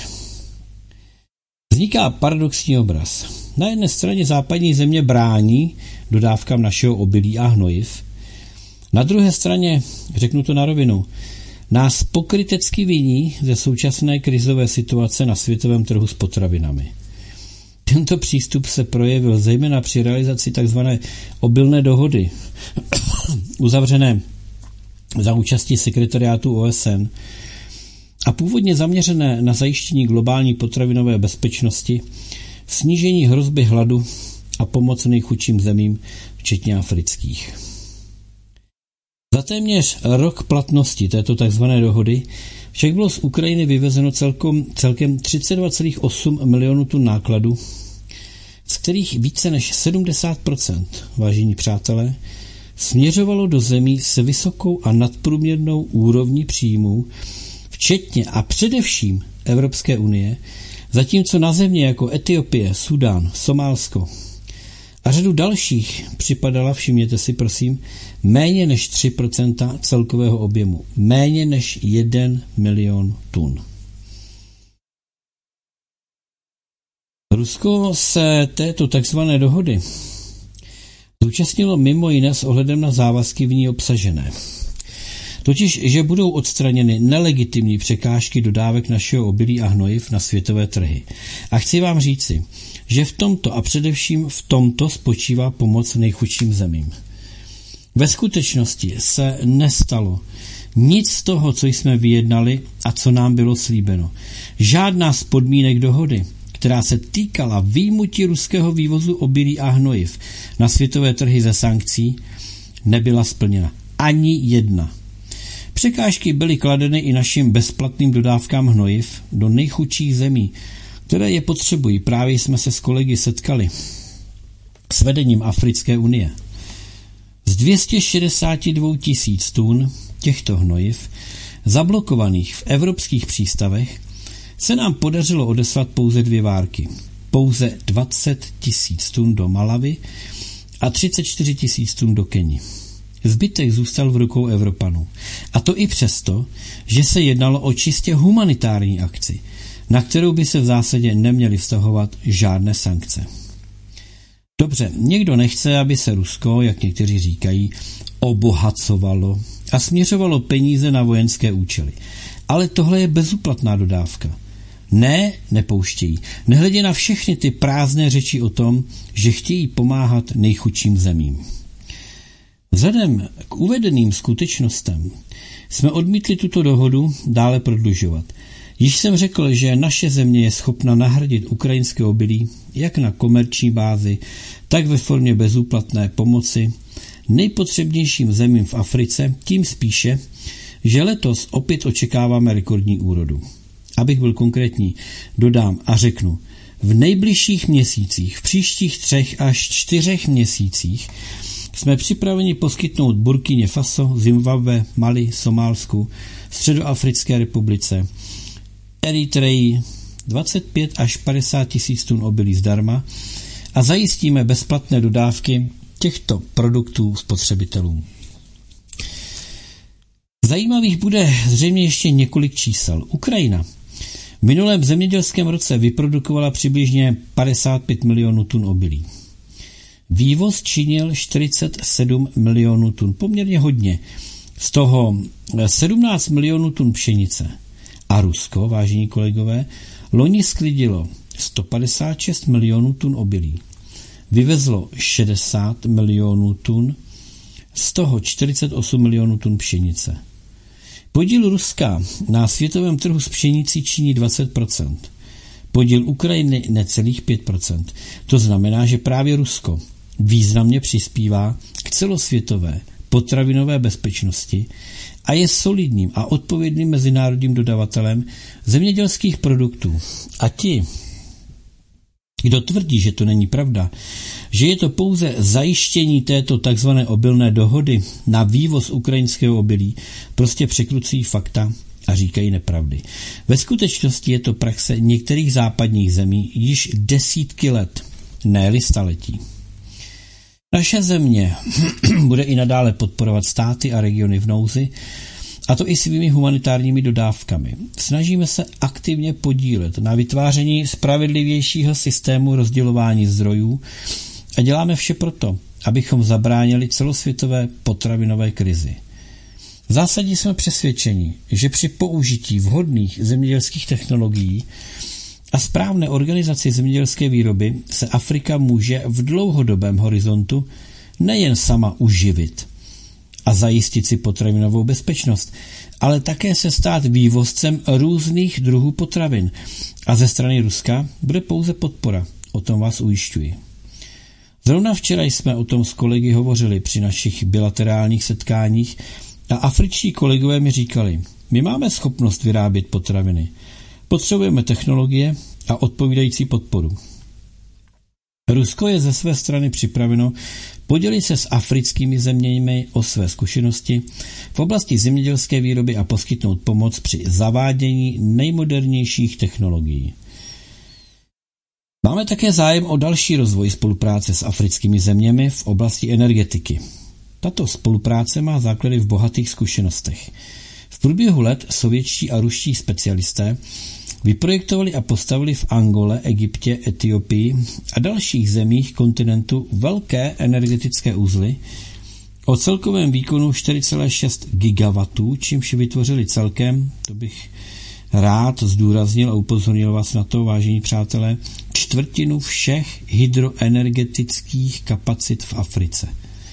A: Vzniká paradoxní obraz. Na jedné straně západní země brání dodávkám našeho obilí a hnojiv, na druhé straně, řeknu to na rovinu, nás pokrytecky viní ze současné krizové situace na světovém trhu s potravinami. Tento přístup se projevil zejména při realizaci tzv. Obilné dohody, uzavřené za účasti sekretariátu O S N a původně zaměřené na zajištění globální potravinové bezpečnosti, snížení hrozby hladu a pomoc nejchudším zemím, včetně afrických. Za téměř rok platnosti této tzv. Dohody však bylo z Ukrajiny vyvezeno celkom, celkem třicet dva celá osm milionů tun nákladu, z kterých více než sedmdesát procent, vážení přátelé, směřovalo do zemí s vysokou a nadprůměrnou úrovní příjmů, včetně a především Evropské unie, zatímco na země jako Etiopie, Súdán, Somálsko a řadu dalších připadala, všimněte si prosím, méně než tři procenta celkového objemu, méně než jeden milion tun. Rusko se této takzvané dohody zúčastnilo mimo jiné s ohledem na závazky v ní obsažené. Totiž, že budou odstraněny nelegitimní překážky dodávek našeho obilí a hnojiv na světové trhy. A chci vám říci, že v tomto a především v tomto spočívá pomoc nejchudším zemím. Ve skutečnosti se nestalo nic z toho, co jsme vyjednali a co nám bylo slíbeno. Žádná z podmínek dohody, která se týkala výjimutí ruského vývozu obilí a hnojiv na světové trhy ze sankcí, nebyla splněna. Ani jedna. Překážky byly kladeny i našim bezplatným dodávkám hnojiv do nejchudších zemí, které je potřebují. Právě jsme se s kolegy setkali s vedením Africké unie. Z dvě stě šedesát dva tisíc tun těchto hnojiv zablokovaných v evropských přístavech se nám podařilo odeslat pouze dvě várky. Pouze dvacet tisíc tun do Malavy a třicet čtyři tisíc tun do Keni. Zbytek zůstal v rukou Evropanů. A to i přesto, že se jednalo o čistě humanitární akci, na kterou by se v zásadě neměly vztahovat žádné sankce. Dobře, někdo nechce, aby se Rusko, jak někteří říkají, obohacovalo a směřovalo peníze na vojenské účely. Ale tohle je bezúplatná dodávka. Ne, nepouštějí. Nehledě na všechny ty prázdné řeči o tom, že chtějí pomáhat nejchudším zemím. Vzhledem k uvedeným skutečnostem jsme odmítli tuto dohodu dále prodlužovat. Již jsem řekl, že naše země je schopna nahradit ukrajinské obilí jak na komerční bázi, tak ve formě bezúplatné pomoci nejpotřebnějším zemím v Africe, tím spíše, že letos opět očekáváme rekordní úrodu. Abych byl konkrétní, dodám a řeknu, v nejbližších měsících, v příštích třech až čtyřech měsících jsme připraveni poskytnout Burkině Faso, Zimbabwe, Mali, Somálsku, Středoafrické republice, Eritreji dvacet pět až padesát tisíc tun obilí zdarma a zajistíme bezplatné dodávky těchto produktů spotřebitelům. Zajímavých bude zřejmě ještě několik čísel. Ukrajina v minulém zemědělském roce vyprodukovala přibližně padesát pět milionů tun obilí. Vývoz činil čtyřicet sedm milionů tun, poměrně hodně. Z toho sedmnáct milionů tun pšenice. A Rusko, vážení kolegové, loni sklidilo sto padesát šest milionů tun obilí. Vyvezlo šedesát milionů tun, z toho čtyřicet osm milionů tun pšenice. Podíl Ruska na světovém trhu s pšenicí činí dvacet procent. Podíl Ukrajiny necelých pět procent. To znamená, že právě Rusko významně přispívá k celosvětové potravinové bezpečnosti a je solidním a odpovědným mezinárodním dodavatelem zemědělských produktů. A ti, kdo tvrdí, že to není pravda, že je to pouze zajištění této takzvané obilné dohody na vývoz ukrajinského obilí, prostě překrucují fakta a říkají nepravdy. Ve skutečnosti je to praxe některých západních zemí již desítky let, ne-li staletí. Naše země bude i nadále podporovat státy a regiony v nouzi, a to i svými humanitárními dodávkami. Snažíme se aktivně podílet na vytváření spravedlivějšího systému rozdělování zdrojů a děláme vše proto, abychom zabránili celosvětové potravinové krizi. V zásadě jsme přesvědčeni, že při použití vhodných zemědělských technologií a správné organizaci zemědělské výroby se Afrika může v dlouhodobém horizontu nejen sama uživit a zajistit si potravinovou bezpečnost, ale také se stát vývozcem různých druhů potravin. A ze strany Ruska bude pouze podpora, o tom vás ujišťuji. Zrovna včera jsme o tom s kolegy hovořili při našich bilaterálních setkáních a afričtí kolegové mi říkali, my máme schopnost vyrábět potraviny, potřebujeme technologie a odpovídající podporu. Rusko je ze své strany připraveno podělit se s africkými zeměmi o své zkušenosti v oblasti zemědělské výroby a poskytnout pomoc při zavádění nejmodernějších technologií. Máme také zájem o další rozvoj spolupráce s africkými zeměmi v oblasti energetiky. Tato spolupráce má základy v bohatých zkušenostech. V průběhu let sovětští a ruští specialisté vyprojektovali a postavili v Angole, Egyptě, Etiopii a dalších zemích kontinentu velké energetické uzly o celkovém výkonu čtyři celé šest gigawatů, čímž vytvořili celkem, to bych rád zdůraznil a upozornil vás na to, vážení přátelé, čtvrtinu všech hydroenergetických kapacit v Africe.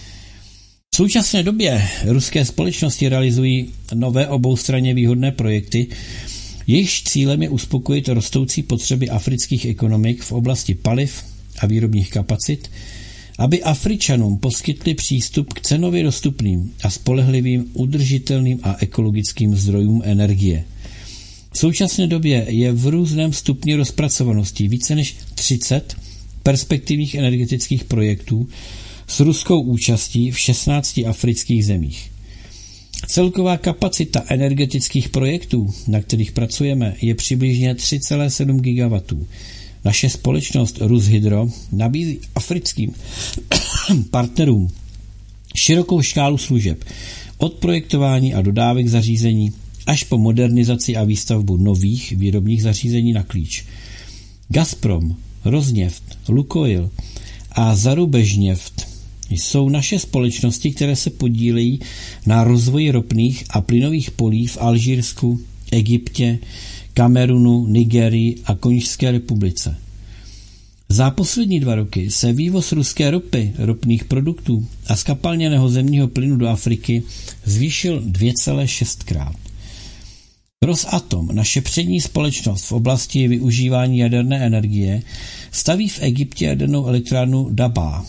A: V současné době ruské společnosti realizují nové oboustranně výhodné projekty, jejichž cílem je uspokojit rostoucí potřeby afrických ekonomik v oblasti paliv a výrobních kapacit, aby Afričanům poskytli přístup k cenově dostupným a spolehlivým, udržitelným a ekologickým zdrojům energie. V současné době je v různém stupni rozpracovanosti více než třicet perspektivních energetických projektů s ruskou účastí v šestnácti afrických zemích. Celková kapacita energetických projektů, na kterých pracujeme, je přibližně tři celé sedm gigawatů. Naše společnost Rushydro nabízí africkým partnerům širokou škálu služeb, od projektování a dodávek zařízení až po modernizaci a výstavbu nových výrobních zařízení na klíč. Gazprom, Rosneft, Lukoil a Zarubežněft jsou naše společnosti, které se podílejí na rozvoji ropných a plynových polí v Alžírsku, Egyptě, Kamerunu, Nigerii a Konžské republice. Za poslední dva roky se vývoz ruské ropy, ropných produktů a skapalněného zemního plynu do Afriky zvýšil dvě celé šest krát. Rosatom, naše přední společnost v oblasti využívání jaderné energie, staví v Egyptě jadernou elektrárnu Dabá.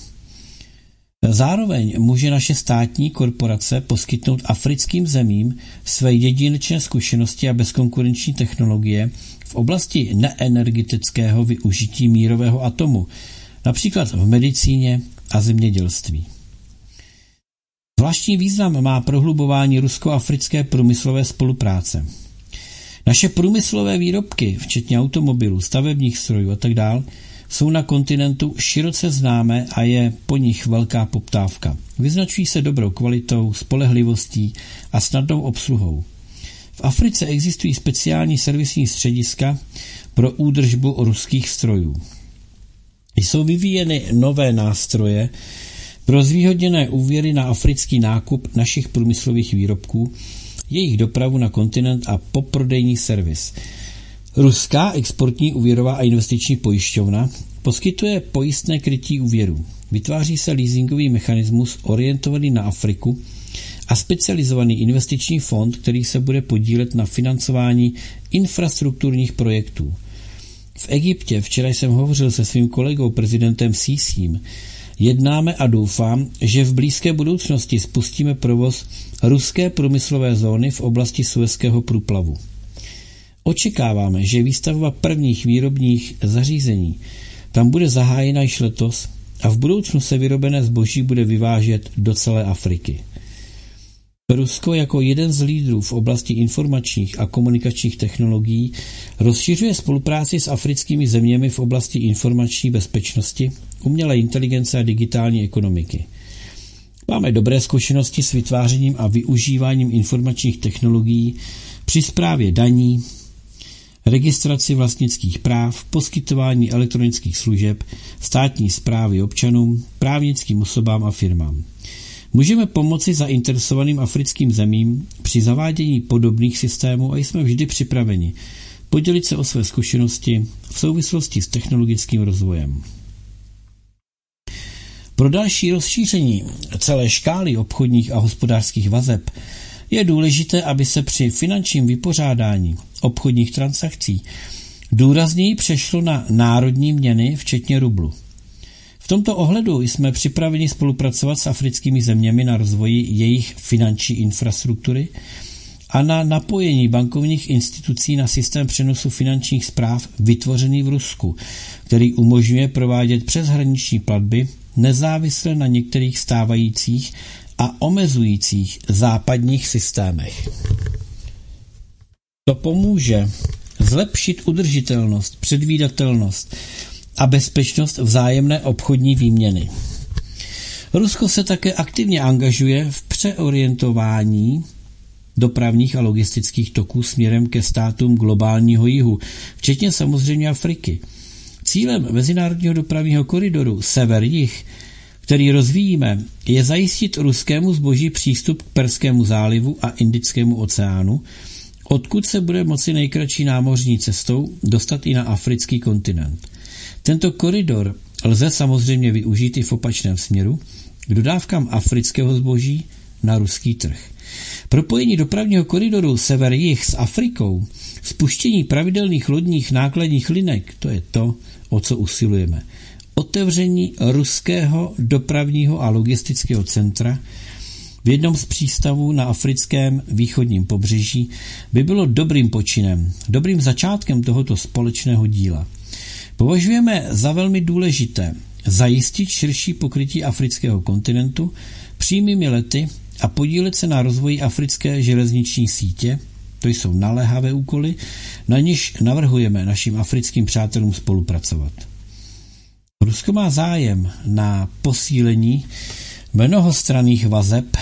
A: Zároveň může naše státní korporace poskytnout africkým zemím své jedinečné zkušenosti a bezkonkurenční technologie v oblasti neenergetického využití mírového atomu, například v medicíně a zemědělství. Zvláštní význam má prohlubování rusko-africké průmyslové spolupráce. Naše průmyslové výrobky, včetně automobilů, stavebních strojů a tak dále, jsou na kontinentu široce známé a je po nich velká poptávka. Vyznačují se dobrou kvalitou, spolehlivostí a snadnou obsluhou. V Africe existují speciální servisní střediska pro údržbu ruských strojů. Jsou vyvíjeny nové nástroje pro zvýhodněné úvěry na africký nákup našich průmyslových výrobků, jejich dopravu na kontinent a poprodejní servis. Ruská exportní úvěrová a investiční pojišťovna poskytuje pojistné krytí úvěrů. Vytváří se leasingový mechanismus orientovaný na Afriku a specializovaný investiční fond, který se bude podílet na financování infrastrukturních projektů. V Egyptě, včera jsem hovořil se svým kolegou prezidentem Sísím, jednáme a doufám, že v blízké budoucnosti spustíme provoz ruské průmyslové zóny v oblasti Suezského průplavu. Očekáváme, že výstavba prvních výrobních zařízení tam bude zahájena již letos a v budoucnu se vyrobené zboží bude vyvážet do celé Afriky. Rusko jako jeden z lídrů v oblasti informačních a komunikačních technologií rozšiřuje spolupráci s africkými zeměmi v oblasti informační bezpečnosti, umělé inteligence a digitální ekonomiky. Máme dobré zkušenosti s vytvářením a využíváním informačních technologií při správě daní, registraci vlastnických práv, poskytování elektronických služeb, státní správy občanům, právnickým osobám a firmám. Můžeme pomoci zainteresovaným africkým zemím při zavádění podobných systémů a jsme vždy připraveni podělit se o své zkušenosti v souvislosti s technologickým rozvojem. Pro další rozšíření celé škály obchodních a hospodářských vazeb je důležité, aby se při finančním vypořádání obchodních transakcí důrazněji přešlo na národní měny, včetně rublu. V tomto ohledu jsme připraveni spolupracovat s africkými zeměmi na rozvoji jejich finanční infrastruktury a na napojení bankovních institucí na systém přenosu finančních správ vytvořený v Rusku, který umožňuje provádět přeshraniční platby nezávisle na některých stávajících a omezujících západních systémech. To pomůže zlepšit udržitelnost, předvídatelnost a bezpečnost vzájemné obchodní výměny. Rusko se také aktivně angažuje v přeorientování dopravních a logistických toků směrem ke státům globálního jihu, včetně samozřejmě Afriky. Cílem mezinárodního dopravního koridoru sever-jih, který rozvíjíme, je zajistit ruskému zboží přístup k Perskému zálivu a Indickému oceánu, odkud se bude moci nejkratší námořní cestou dostat i na africký kontinent. Tento koridor lze samozřejmě využít i v opačném směru k dodávkám afrického zboží na ruský trh. Propojení dopravního koridoru sever-jih s Afrikou, spuštění pravidelných lodních nákladních linek, to je to, o co usilujeme. Otevření ruského dopravního a logistického centra v jednom z přístavů na africkém východním pobřeží by bylo dobrým počinem, dobrým začátkem tohoto společného díla. Považujeme za velmi důležité zajistit širší pokrytí afrického kontinentu přímými lety a podílet se na rozvoji africké železniční sítě. To jsou naléhavé úkoly, na něž navrhujeme našim africkým přátelům spolupracovat. Rusko má zájem na posílení mnohostranných vazeb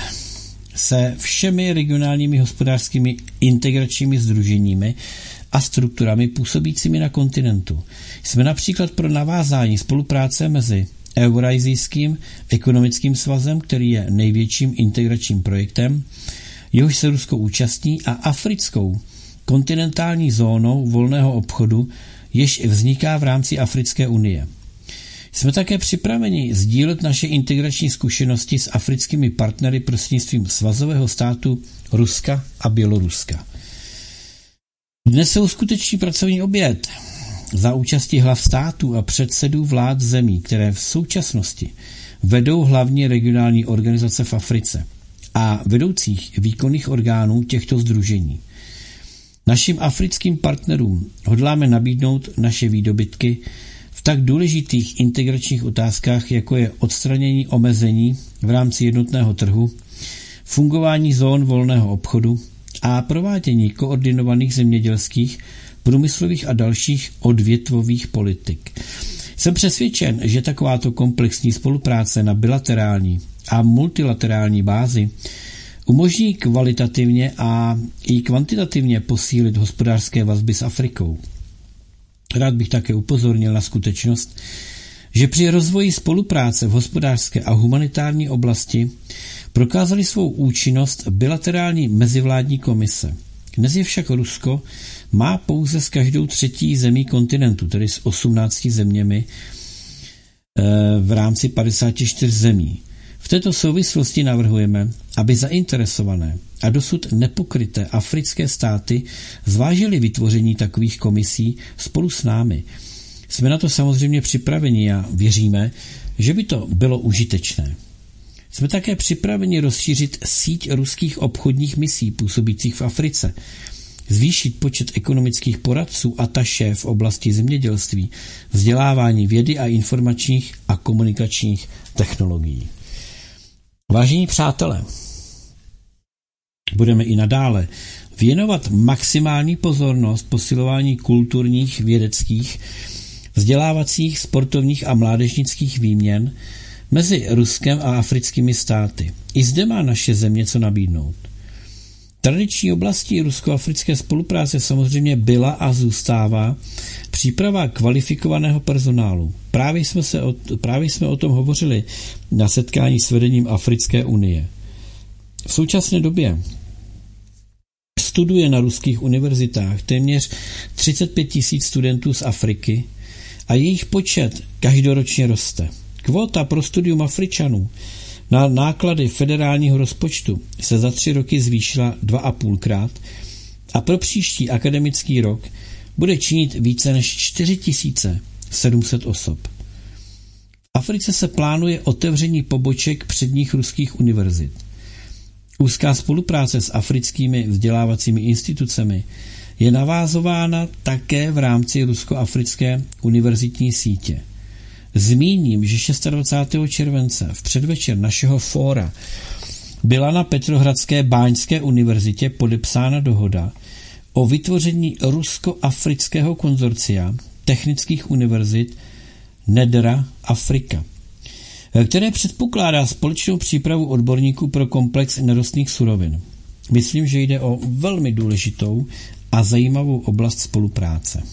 A: se všemi regionálními hospodářskými integračními sdruženími a strukturami působícími na kontinentu. Jsme například pro navázání spolupráce mezi Eurasijským ekonomickým svazem, který je největším integračním projektem, jehož se Rusko účastní, a africkou kontinentální zónou volného obchodu, jež vzniká v rámci Africké unie. Jsme také připraveni sdílet naše integrační zkušenosti s africkými partnery prostřednictvím svazového státu Ruska a Běloruska. Dnes se uskuteční pracovní oběd za účasti hlav států a předsedů vlád zemí, které v současnosti vedou hlavní regionální organizace v Africe a vedoucích výkonných orgánů těchto sdružení. Našim africkým partnerům hodláme nabídnout naše výdobytky v tak důležitých integračních otázkách, jako je odstranění omezení v rámci jednotného trhu, fungování zón volného obchodu a provádění koordinovaných zemědělských, průmyslových a dalších odvětvových politik. Jsem přesvědčen, že takováto komplexní spolupráce na bilaterální a multilaterální bázi umožní kvalitativně a i kvantitativně posílit hospodářské vazby s Afrikou. Rád bych také upozornil na skutečnost, že při rozvoji spolupráce v hospodářské a humanitární oblasti prokázaly svou účinnost bilaterální mezivládní komise. Dnes je však Rusko má pouze s každou třetí zemí kontinentu, tedy s osmnácti zeměmi v rámci padesáti čtyř zemí. V této souvislosti navrhujeme, aby zainteresované a dosud nepokryté africké státy zvážily vytvoření takových komisí spolu s námi. Jsme na to samozřejmě připraveni a věříme, že by to bylo užitečné. Jsme také připraveni rozšířit síť ruských obchodních misí působících v Africe, zvýšit počet ekonomických poradců ataše v oblasti zemědělství, vzdělávání, vědy a informačních a komunikačních technologií. Vážení přátelé, budeme i nadále věnovat maximální pozornost posilování kulturních, vědeckých, vzdělávacích, sportovních a mládežnických výměn mezi Ruskem a africkými státy. I zde má naše země co nabídnout. Tradiční oblastí rusko-africké spolupráce samozřejmě byla a zůstává příprava kvalifikovaného personálu. Právě jsme, se o, právě jsme o tom hovořili na setkání s vedením Africké unie. V současné době studuje na ruských univerzitách téměř třicet pět tisíc studentů z Afriky a jejich počet každoročně roste. Kvóta pro studium Afričanů na náklady federálního rozpočtu se za tři roky zvýšila dva a půlkrát a pro příští akademický rok bude činit více než čtyři tisíce sedm set osob. V Africe se plánuje otevření poboček předních ruských univerzit. Úzká spolupráce s africkými vzdělávacími institucemi je navázována také v rámci rusko-africké univerzitní sítě. Zmíním, že dvacátého šestého července v předvečer našeho fóra byla na Petrohradské báňské univerzitě podepsána dohoda o vytvoření rusko-afrického konzorcia technických univerzit Nedra Afrika, které předpokládá společnou přípravu odborníků pro komplex nerostných surovin. Myslím, že jde o velmi důležitou a zajímavou oblast spolupráce.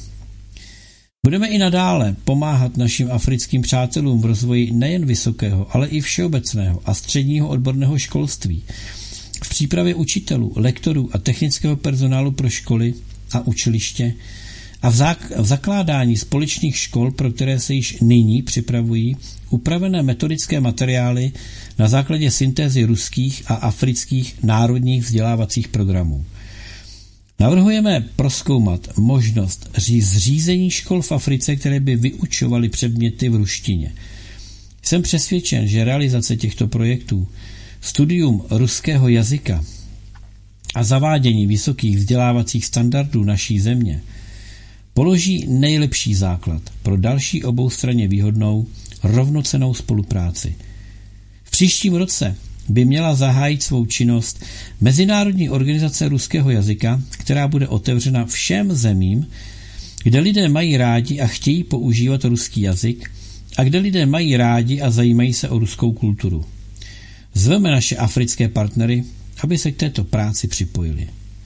A: Budeme i nadále pomáhat našim africkým přátelům v rozvoji nejen vysokého, ale i všeobecného a středního odborného školství, v přípravě učitelů, lektorů a technického personálu pro školy a učiliště a v, zák- v zakládání společných škol, pro které se již nyní připravují upravené metodické materiály na základě syntézy ruských a afrických národních vzdělávacích programů. Navrhujeme prozkoumat možnost zřízení škol v Africe, které by vyučovaly předměty v ruštině. Jsem přesvědčen, že realizace těchto projektů, studium ruského jazyka a zavádění vysokých vzdělávacích standardů naší země položí nejlepší základ pro další oboustranně výhodnou rovnocennou spolupráci. V příštím roce by měla zahájit svou činnost Mezinárodní organizace ruského jazyka, která bude otevřena všem zemím, kde lidé mají rádi a chtějí používat ruský jazyk a kde lidé mají rádi a zajímají se o ruskou kulturu. Zveme naše africké partnery, aby se k této práci připojili.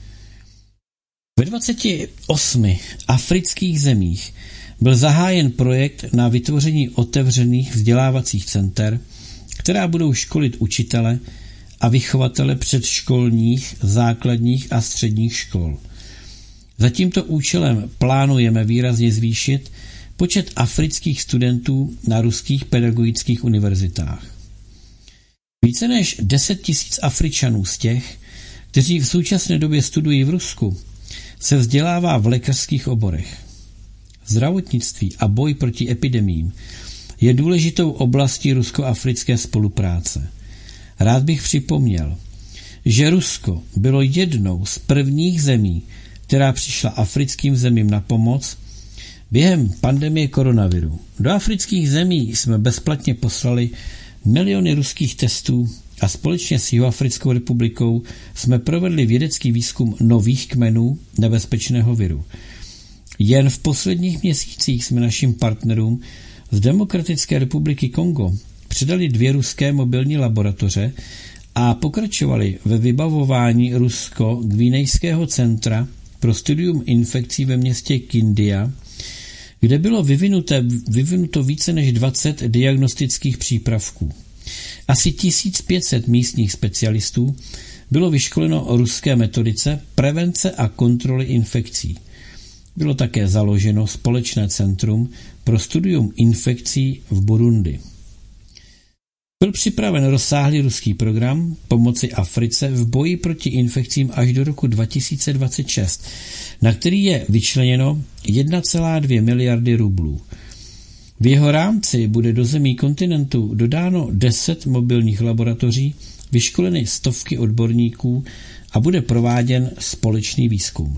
A: Ve dvaceti osmi afrických zemích byl zahájen projekt na vytvoření otevřených vzdělávacích center, která budou školit učitele a vychovatele předškolních, základních a středních škol. Za tímto účelem plánujeme výrazně zvýšit počet afrických studentů na ruských pedagogických univerzitách. Více než deset tisíc Afričanů z těch, kteří v současné době studují v Rusku, se vzdělává v lékařských oborech. Zdravotnictví a boj proti epidemiím je důležitou oblastí rusko-africké spolupráce. Rád bych připomněl, že Rusko bylo jednou z prvních zemí, která přišla africkým zemím na pomoc během pandemie koronaviru. Do afrických zemí jsme bezplatně poslali miliony ruských testů a společně s Jihoafrickou republikou jsme provedli vědecký výzkum nových kmenů nebezpečného viru. Jen v posledních měsících jsme našim partnerům z Demokratické republiky Kongo předali dvě ruské mobilní laboratoře a pokračovali ve vybavování rusko-gvinejského centra pro studium infekcí ve městě Kindia, kde bylo vyvinuté, vyvinuto více než dvacet diagnostických přípravků. Asi tisíc pět set místních specialistů bylo vyškoleno o ruské metodice prevence a kontroly infekcí. Bylo také založeno společné centrum pro studium infekcí v Burundi. Byl připraven rozsáhlý ruský program pomoci Africe v boji proti infekcím až do roku dva tisíce dvacet šest, na který je vyčleněno jedna celá dvě miliardy rublů. V jeho rámci bude do zemí kontinentu dodáno deset mobilních laboratoří, vyškoleny stovky odborníků a bude prováděn společný výzkum.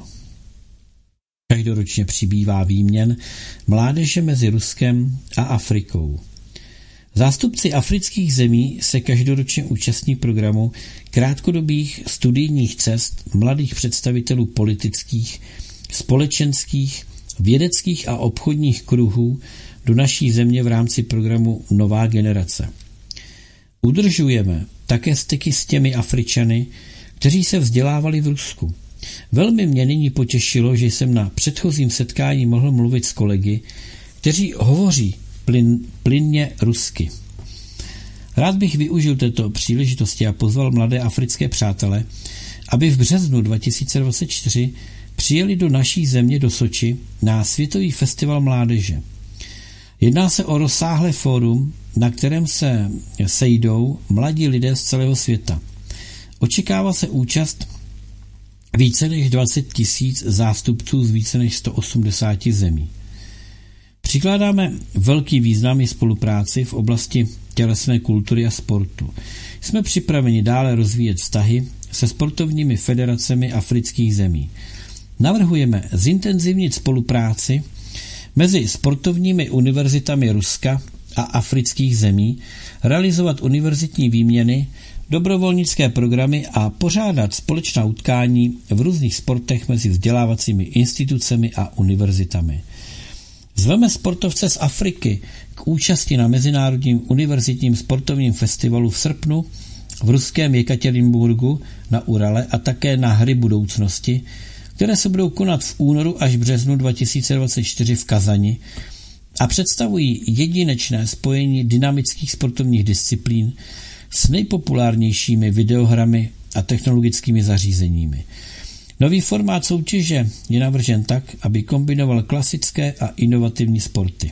A: Každoročně přibývá výměn mládeže mezi Ruskem a Afrikou. Zástupci afrických zemí se každoročně účastní programu krátkodobých studijních cest mladých představitelů politických, společenských, vědeckých a obchodních kruhů do naší země v rámci programu Nová generace. Udržujeme také styky s těmi Afričany, kteří se vzdělávali v Rusku. Velmi mě nyní potěšilo, že jsem na předchozím setkání mohl mluvit s kolegy, kteří hovoří plyn, plynně rusky. Rád bych využil této příležitosti a pozval mladé africké přátele, aby v březnu dva tisíce dvacet čtyři přijeli do naší země do Soči na Světový festival mládeže. Jedná se o rozsáhlé fórum, na kterém se sejdou mladí lidé z celého světa. Očekává se účast více než dvacet tisíc zástupců z více než sto osmdesát zemí. Přikládáme velký význam i spolupráci v oblasti tělesné kultury a sportu. Jsme připraveni dále rozvíjet vztahy se sportovními federacemi afrických zemí. Navrhujeme zintenzivnit spolupráci mezi sportovními univerzitami Ruska a afrických zemí, realizovat univerzitní výměny, dobrovolnické programy a pořádat společná utkání v různých sportech mezi vzdělávacími institucemi a univerzitami. Zveme sportovce z Afriky k účasti na Mezinárodním univerzitním sportovním festivalu v srpnu v ruském Jekatěrinburgu na Urale a také na Hry budoucnosti, které se budou konat v únoru až březnu dva tisíce dvacet čtyři v Kazani a představují jedinečné spojení dynamických sportovních disciplín s nejpopulárnějšími videohrami a technologickými zařízeními. Nový formát soutěže je navržen tak, aby kombinoval klasické a inovativní sporty.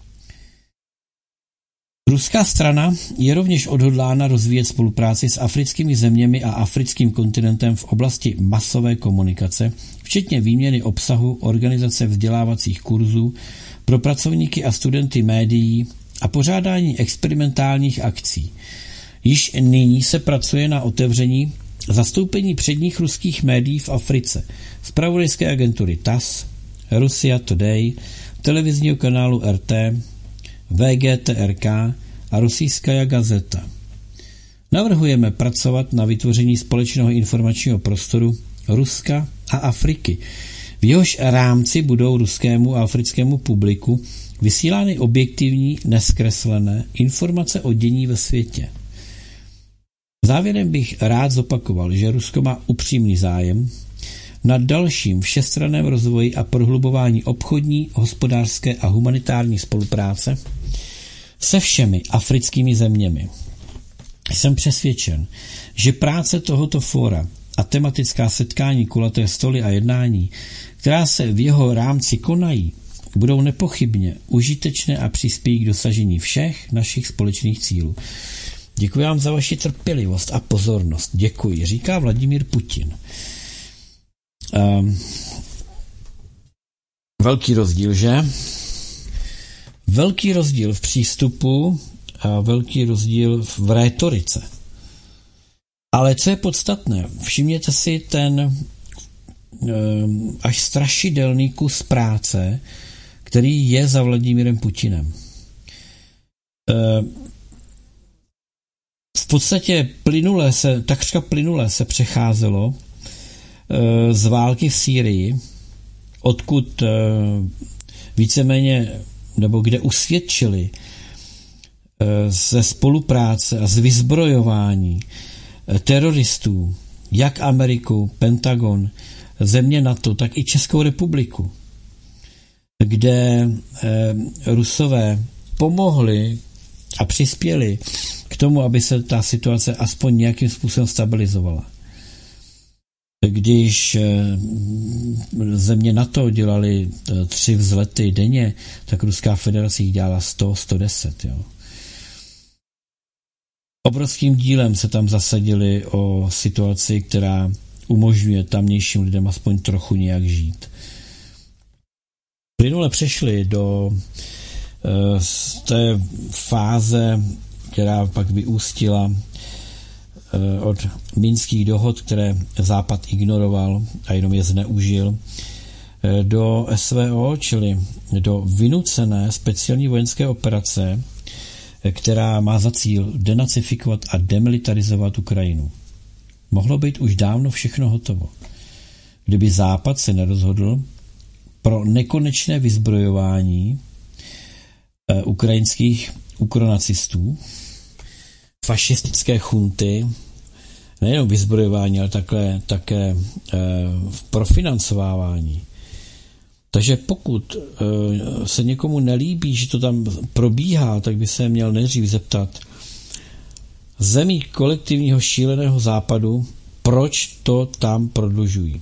A: Ruská strana je rovněž odhodlána rozvíjet spolupráci s africkými zeměmi a africkým kontinentem v oblasti masové komunikace, včetně výměny obsahu, organizace vzdělávacích kurzů pro pracovníky a studenty médií a pořádání experimentálních akcí. Již nyní se pracuje na otevření zastoupení předních ruských médií v Africe, zpravodajské agentury T A S S, Russia Today, televizního kanálu R T, V G T R K a Rusijská gazeta. Navrhujeme pracovat na vytvoření společného informačního prostoru Ruska a Afriky. V jehož rámci budou ruskému a africkému publiku vysílány objektivní, neskreslené informace o dění ve světě. Závěrem bych rád zopakoval, že Rusko má upřímný zájem na dalším všestranném rozvoji a prohlubování obchodní, hospodářské a humanitární spolupráce se všemi africkými zeměmi. Jsem přesvědčen, že práce tohoto fóra a tematická setkání, kulaté stoly a jednání, která se v jeho rámci konají, budou nepochybně užitečné a přispějí k dosažení všech našich společných cílů. Děkuji vám za vaši trpělivost a pozornost. Děkuji, říká Vladimír Putin. Um, velký rozdíl, že? Velký rozdíl v přístupu a velký rozdíl v rétorice. Ale co je podstatné, všimněte si ten um, až strašidelný kus práce, který je za Vladimírem Putinem. Um, V podstatě plynule se, takřka plynule se přecházelo e, z války v Sýrii, odkud e, víceméně nebo kde usvědčili ze spolupráce a z vyzbrojování teroristů, jak Ameriku, Pentagon, země NATO, tak i Českou republiku, kde Rusové pomohli a přispěli k tomu, aby se ta situace aspoň nějakým způsobem stabilizovala. Když země NATO dělali tři vzlety denně, tak Ruská federace jich dělala sto, sto deset. Jo. Obrovským dílem se tam zasadili o situaci, která umožňuje tamnějším lidem aspoň trochu nějak žít. Plynule přešli do z té fáze, která pak vyústila od minských dohod, které Západ ignoroval a jenom je zneužil, do S V O, čili do vynucené speciální vojenské operace, která má za cíl denacifikovat a demilitarizovat Ukrajinu. Mohlo být už dávno všechno hotovo, kdyby Západ se nerozhodl pro nekonečné vyzbrojování ukrajinských ukronacistů, fašistické chunty, nejenom vyzbrojování, ale také, také v profinancovávání. Takže pokud se někomu nelíbí, že to tam probíhá, tak by se měl nejdřív zeptat zemí kolektivního šíleného západu, proč to tam prodlužují.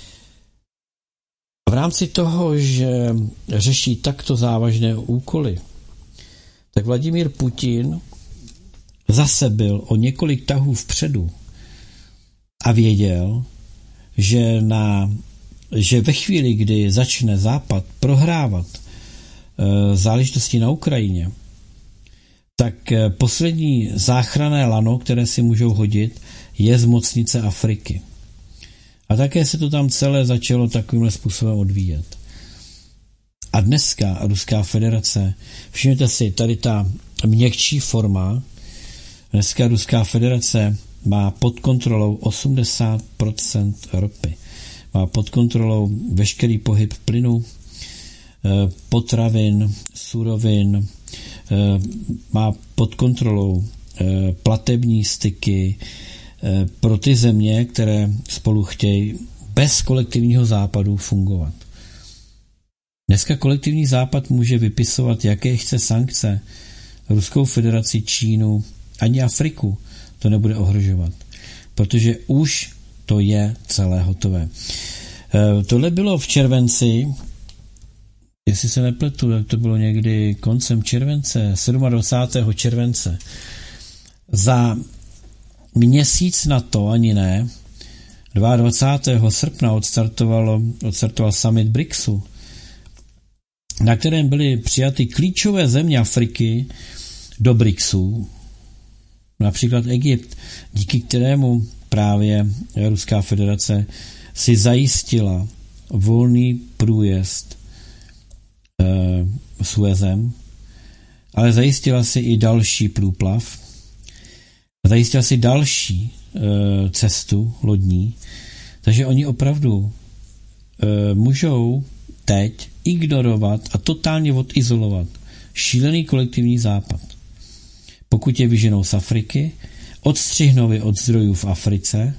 A: V rámci toho, že řeší takto závažné úkoly, tak Vladimír Putin zase byl o několik tahů vpředu a věděl, že, na, že ve chvíli, kdy začne Západ prohrávat e, záležitosti na Ukrajině, tak e, poslední záchranné lano, které si můžou hodit, je zmocnice Afriky. A také se to tam celé začalo takovýmhle způsobem odvíjet. A dneska Ruská federace, všimněte si, tady ta měkčí forma, dneska Ruská federace má pod kontrolou osmdesát procent ropy. Má pod kontrolou veškerý pohyb plynu, potravin, surovin, má pod kontrolou platební styky pro ty země, které spolu chtějí bez kolektivního západu fungovat. Dneska kolektivní západ může vypisovat, jaké chce sankce, Ruskou federaci, Čínu, ani Afriku to nebude ohrožovat, protože už to je celé hotové. E, tohle bylo v červenci, jestli se nepletu, tak to bylo někdy koncem července, dvacátého sedmého července. Za měsíc na to, ani ne, dvacátého druhého srpna odstartovalo, odstartoval summit BRICSu, na kterém byly přijaty klíčové země Afriky do BRICSu, například Egypt, díky kterému právě Ruská federace si zajistila volný průjezd e, Suezem, ale zajistila si i další průplav, zajistila si další e, cestu lodní, takže oni opravdu e, můžou teď ignorovat a totálně odizolovat šílený kolektivní západ. Pokud je vyženou z Afriky, odstřihnou je od zdrojů v Africe,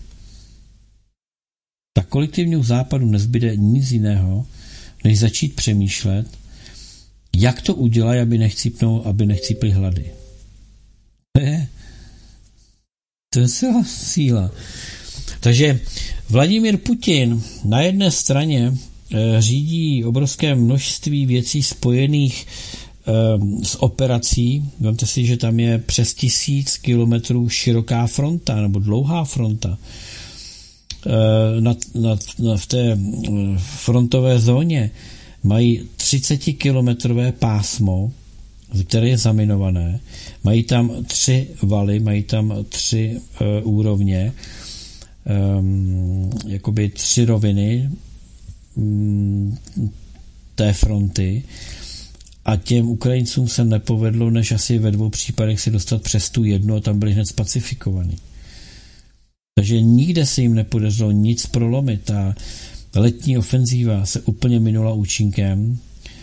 A: tak kolektivnímu západu nezbyde nic jiného, než začít přemýšlet, jak to udělají, aby nechcípnou, aby nechcípli hlady. To je to je celá síla. Takže Vladimír Putin na jedné straně e, řídí obrovské množství věcí spojených e, s operací. Vemte si, že tam je přes tisíc kilometrů široká fronta nebo dlouhá fronta. E, na, na, na, v té frontové zóně mají třicetikilometrové pásmo, které je zaminované. Mají tam tři valy, mají tam tři uh, úrovně, um, jakoby tři roviny um, té fronty a těm Ukrajincům se nepovedlo, než asi ve dvou případech si dostat přes tu jednu a tam byli hned spacifikovaní. Takže nikde se jim nepodařilo nic prolomit. Ta letní ofenzíva se úplně minula účinkem.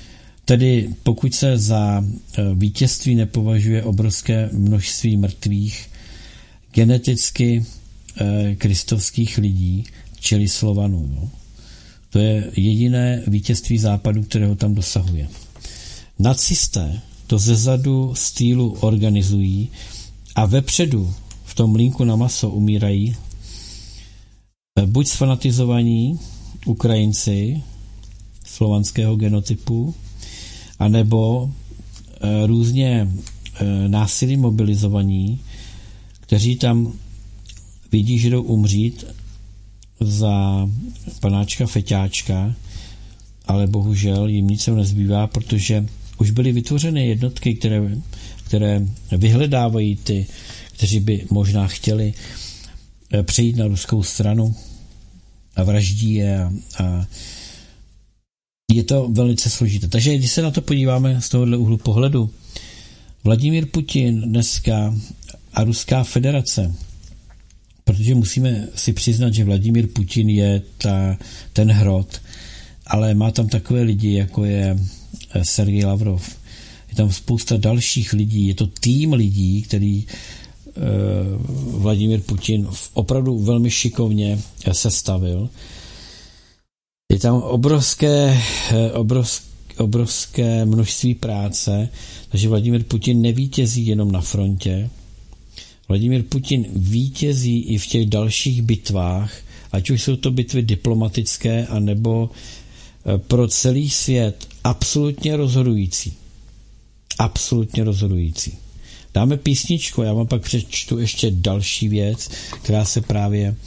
A: Tedy pokud se za vítězství nepovažuje obrovské množství mrtvých geneticky kristovských lidí, čili Slovanů. No. To je jediné vítězství západu, kterého tam dosahuje. Nacisté to zezadu stylu organizují a vepředu v tom linku na maso umírají buď sfanatizovaní Ukrajinci slovanského genotypu, anebo e, různě e, násilí mobilizovaní, kteří tam vidí, že jdou umřít za panáčka feťáčka, ale bohužel jim nic nezbývá, protože už byly vytvořeny jednotky, které, které vyhledávají ty, kteří by možná chtěli přejít na ruskou stranu a vraždí je a, a je to velice složité. Takže když se na to podíváme z tohohle úhlu pohledu, Vladimír Putin dneska a Ruská federace, protože musíme si přiznat, že Vladimír Putin je ta, ten hrot, ale má tam takové lidi, jako je Sergej Lavrov. Je tam spousta dalších lidí, je to tým lidí, který eh, Vladimír Putin opravdu velmi šikovně sestavil. Je tam obrovské, obrovské, obrovské množství práce, takže Vladimír Putin nevítězí jenom na frontě. Vladimír Putin vítězí i v těch dalších bitvách, ať už jsou to bitvy diplomatické, anebo pro celý svět absolutně rozhodující. Absolutně rozhodující. Dáme písničku, já vám pak přečtu ještě další věc, která se právě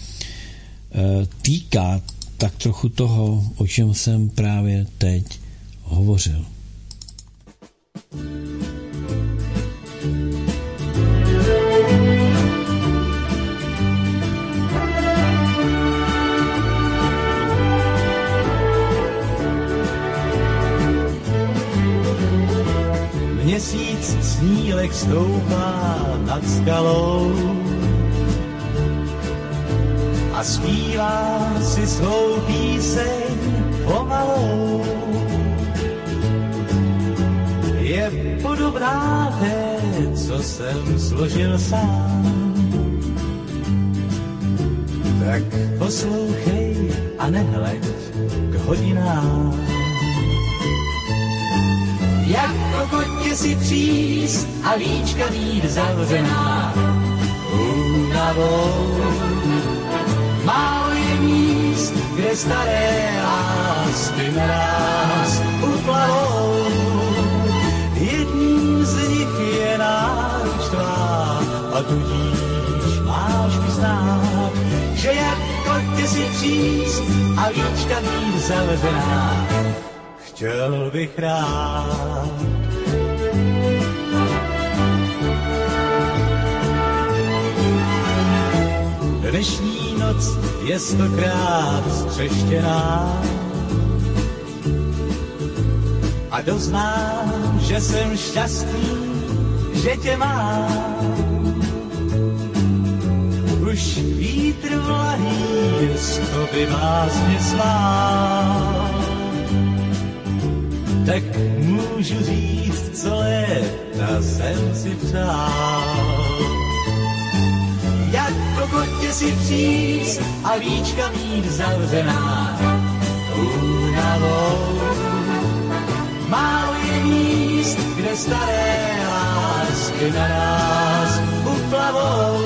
A: týká tak trochu toho, o čem jsem právě teď hovořil.
C: Měsíc snílek stoupá nad skalou a zpívá si svou píseň pomalou. Je podobná té, co jsem složil sám. Tak poslouchej a nehleď k hodinám. Jak kokotě si příst a víčka mít zavřená únavou. Málo je míst, kde staré lásky naráz uplavou. Jedním z nich je náruč tvá a tudíž máš vyznát, že jak kokotě si příst a víčka mít zavřená. Chtěl bych rád. Dnešní noc je stokrát střeštěná a doznám, že jsem šťastný, že tě mám. Už vítr vlahý stopy básně svá. Tak můžu říct, co léta jsem si přál. Jak kokotě si příst a víčka mít zavřená únavou. Málo je míst, kde staré lásky naráz uplavou.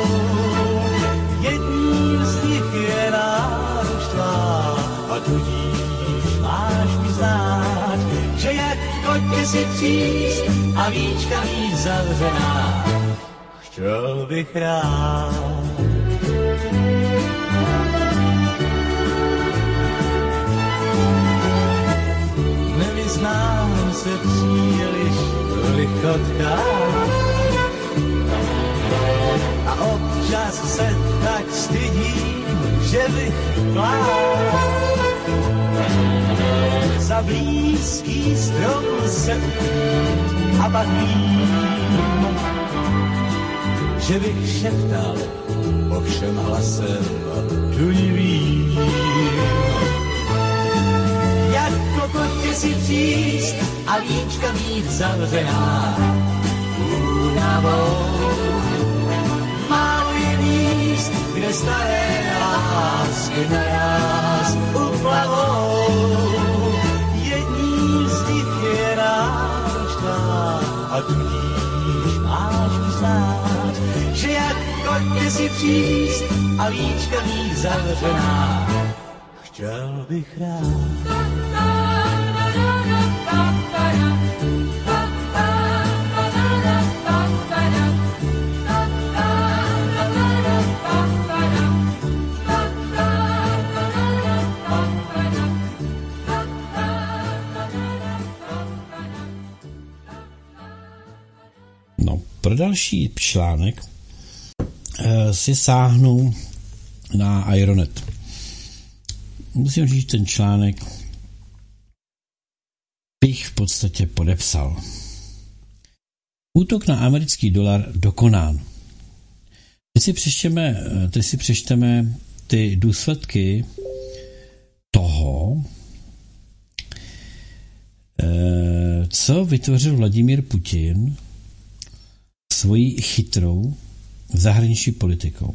C: Jedním z nich je náruč tvá a tudíž máš mi znát, že jak kokotě si příst a víčka mít zavřená. Chtěl bych rád. Nevyznám se příliš v lichotkách a občas se tak stydím, že bych plál. Za blízký strom se a pak vím, že bych šeptal ovšem hlasem tunivým. Jak pojďte si příst a víčka mít zavřená. Únavou málo je míst, kde staré lásky naráz uplavou. Jedním z nich je náš tvár a tudíž máš uznát, že jak pojďte si příst a víčka mít zavřená. Chtěl bych rád.
A: No, pro další článek e, si sáhnu na Ironet. Musím říct, ten článek bych v podstatě podepsal. Útok na americký dolar dokonán. Teď si přečteme, teď si přečteme ty důsledky toho, co vytvořil Vladimír Putin svojí chytrou zahraniční politikou.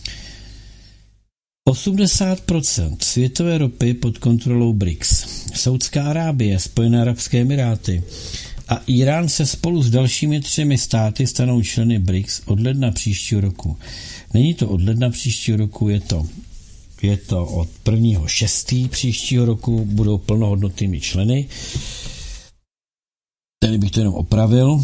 A: osmdesát procent světové ropy pod kontrolou B R I C S, Saudská Arábie, Spojené arabské emiráty a Irán se spolu s dalšími třemi státy stanou členy B R I C S od ledna příštího roku. Není to od ledna příštího roku, je to, je to od prvního šestého příštího roku, budou plnohodnotnými členy. Tady bych to jenom opravil,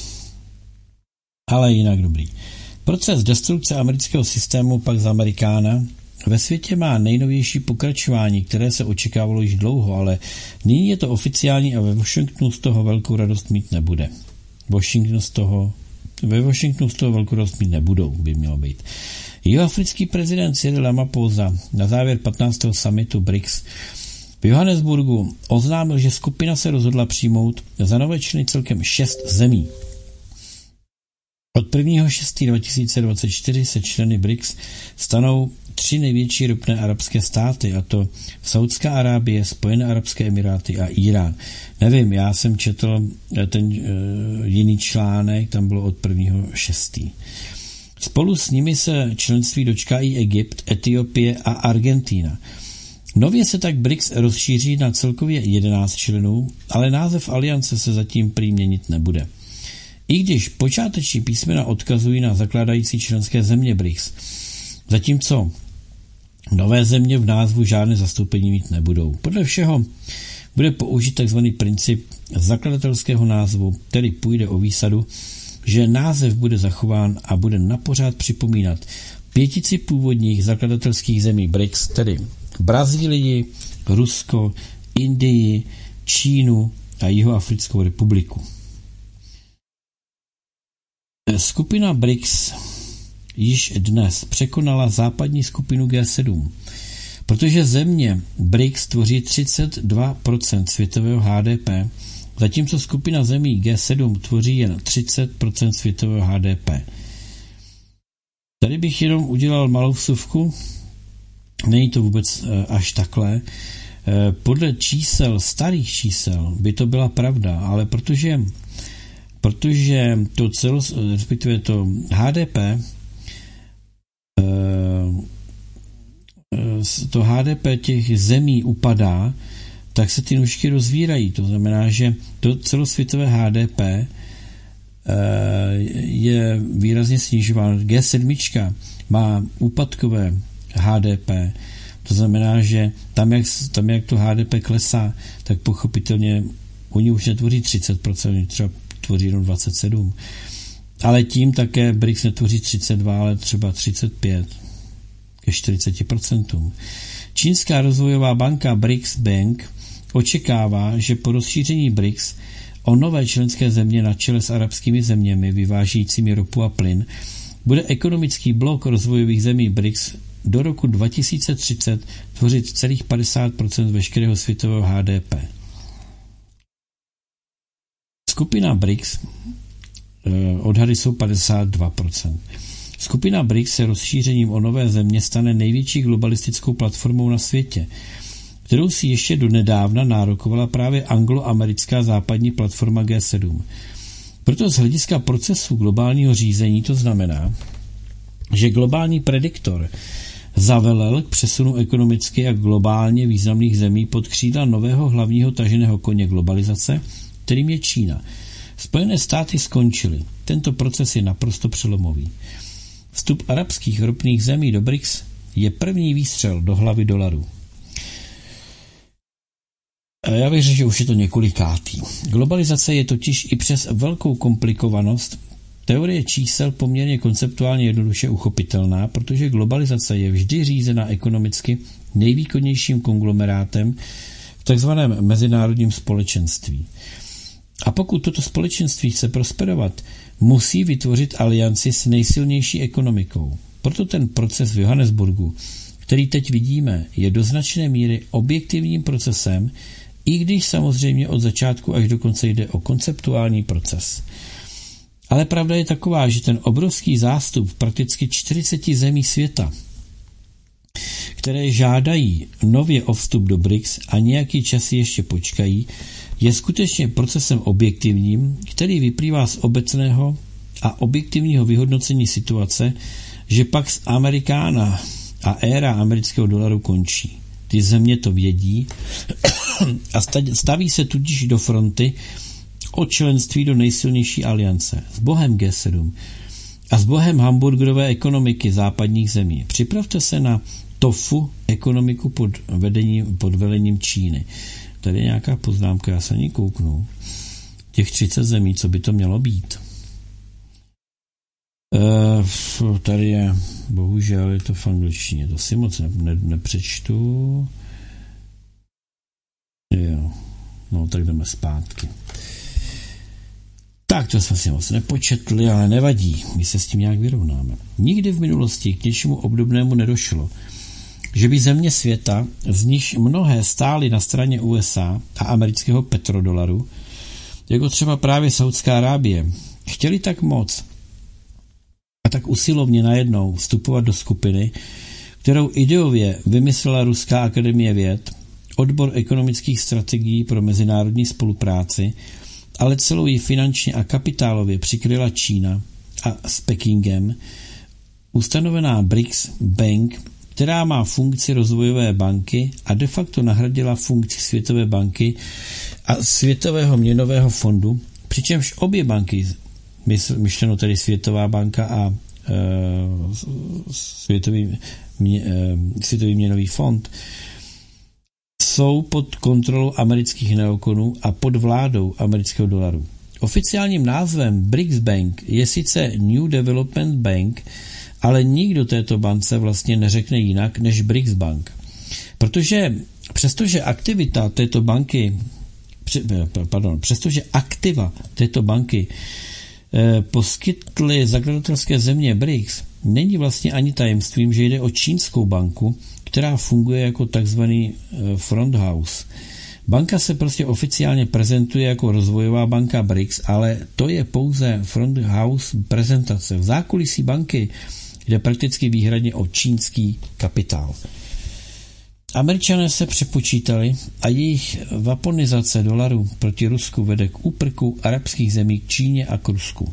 A: ale jinak dobrý. Proces destrukce amerického systému pak z Amerikána ve světě má nejnovější pokračování, které se očekávalo již dlouho, ale nyní je to oficiální a ve Washingtonu z toho velkou radost mít nebude. Washington z toho, ve Washingtonu z toho velkou radost mít nebudou, by mělo být. Jihoafrický prezident Cyril Ramaphosa na závěr patnáctého summitu B R I C S v Johannesburgu oznámil, že skupina se rozhodla přijmout za nové členy celkem šest zemí. Od prvního šestého dva tisíce dvacet čtyři se členy B R I C S stanou tři největší ropné arabské státy, a to Saudská Arábie, Spojené arabské emiráty a Irán. Nevím, já jsem četl ten uh, jiný článek, tam bylo od prvního šestého Spolu s nimi se členství dočká i Egypt, Etiopie a Argentína. Nově se tak B R I C S rozšíří na celkově jedenáct členů, ale název aliance se zatím prý měnit nebude. I když počáteční písmena odkazují na zakládající členské země B R I C S, zatímco nové země v názvu žádné zastoupení mít nebudou. Podle všeho bude použít tzv. Princip zakladatelského názvu, který půjde o výsadu, že název bude zachován a bude napořád připomínat pětici původních zakladatelských zemí B R I C S, tedy Brazílii, Rusko, Indii, Čínu a Jihoafrickou republiku. Skupina B R I C S již dnes překonala západní skupinu G sedm, protože země B R I C S tvoří třicet dva procent světového H D P, zatímco skupina zemí G sedm tvoří jen třicet procent světového H D P. Tady bych jenom udělal malou vsuvku, není to vůbec až takhle. Podle čísel, starých čísel, by to byla pravda, ale protože protože to celo, respektive to H D P, to H D P těch zemí upadá, tak se ty nůžky rozvírají. To znamená, že to celosvětové H D P je výrazně snižováno. G sedm má úpadkové H D P. To znamená, že tam jak, tam, jak to H D P klesá, tak pochopitelně oni už netvoří třicet procent, třeba tvoří jenom dvacet sedm. Ale tím také B R I C S netvoří třicet dva, ale třeba třicet pět ke čtyřicet procent. Čínská rozvojová banka B R I C S Bank očekává, že po rozšíření B R I C S o nové členské země na čele s arabskými zeměmi vyvážejícími ropu a plyn bude ekonomický blok rozvojových zemí B R I C S do roku dva tisíce třicet tvořit celých padesát procent veškerého světového H D P. Skupina B R I C S, odhady jsou padesát dva procent. Skupina B R I C S se rozšířením o nové země stane největší globalistickou platformou na světě. kterou si ještě donedávna nárokovala právě angloamerická západní platforma G sedm. Proto z hlediska procesu globálního řízení to znamená, že globální prediktor zavelel k přesunu ekonomicky a globálně významných zemí pod křídla nového hlavního taženého koně globalizace, kterým je Čína. Spojené státy skončily. Tento proces je naprosto přelomový. Vstup arabských ropných zemí do B R I C S je první výstřel do hlavy dolaru. Já bych řekl, že už je to několikátý. Globalizace je totiž i přes velkou komplikovanost teorie čísel poměrně konceptuálně jednoduše uchopitelná, protože globalizace je vždy řízena ekonomicky nejvýkonnějším konglomerátem v takzvaném mezinárodním společenství. A pokud toto společenství chce prosperovat, musí vytvořit alianci s nejsilnější ekonomikou. Proto ten proces v Johannesburgu, který teď vidíme, je do značné míry objektivním procesem, i když samozřejmě od začátku až do konce jde o konceptuální proces. Ale pravda je taková, že ten obrovský zástup prakticky čtyřiceti zemí světa, které žádají nově o vstup do B R I C S a nějaký čas ještě počkají, je skutečně procesem objektivním, který vyplývá z obecného a objektivního vyhodnocení situace, že Pax Americana a éra amerického dolaru končí. Ty země to vědí a staví se tudíž do fronty o členství do nejsilnější aliance s bohem G sedm a s bohem hamburgerové ekonomiky západních zemí. Připravte se na tofu ekonomiku pod, vedením, pod velením Číny. Tady je nějaká poznámka, já se ní kouknu. Těch třicet zemí, co by to mělo být. E, tady je, bohužel je to v angličtině, to si moc ne, ne, nepřečtu. Jo, no tak jdeme zpátky. Tak to jsme si moc nepočetli, ale nevadí, my se s tím nějak vyrovnáme. Nikdy v minulosti k něčemu obdobnému nedošlo, že by země světa, z nichž mnohé stály na straně U S A a amerického petrodolaru, jako třeba právě Saudská Arábie, chtěli tak moc a tak usilovně najednou vstupovat do skupiny, kterou ideově vymyslela Ruská akademie věd, odbor ekonomických strategií pro mezinárodní spolupráci, ale celou ji finančně a kapitálově přikryla Čína a s Pekingem ustanovená B R I C S Bank, která má funkci rozvojové banky a de facto nahradila funkci Světové banky a Světového měnového fondu, přičemž obě banky, myšleno tedy Světová banka a e, Světový, mě, e, Světový měnový fond, jsou pod kontrolou amerických neokonů a pod vládou amerického dolaru. Oficiálním názvem B R I C S Bank je sice New Development Bank, ale nikdo této bance vlastně neřekne jinak než B R I C S Bank. Protože přestože aktivita této banky, pardon, přestože aktiva této banky eh, poskytly zakladatelské země B R I C S, není vlastně ani tajemstvím, že jde o čínskou banku, která funguje jako takzvaný front house. Banka se prostě oficiálně prezentuje jako rozvojová banka B R I C S, ale to je pouze front house prezentace. V zákulisí banky jde prakticky výhradně o čínský kapitál. Američané se přepočítali a jejich vaponizace dolaru proti Rusku vede k úprku arabských zemí k Číně a k Rusku.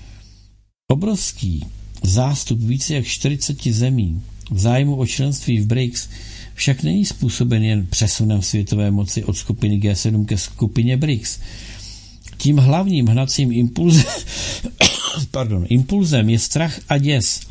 A: Obrovský zástup více jak čtyřiceti zemí v zájmu o členství v B R I C S však není způsoben jen přesunem světové moci od skupiny G sedm ke skupině B R I C S. Tím hlavním hnacím impulzem, pardon, impulzem je strach a děs.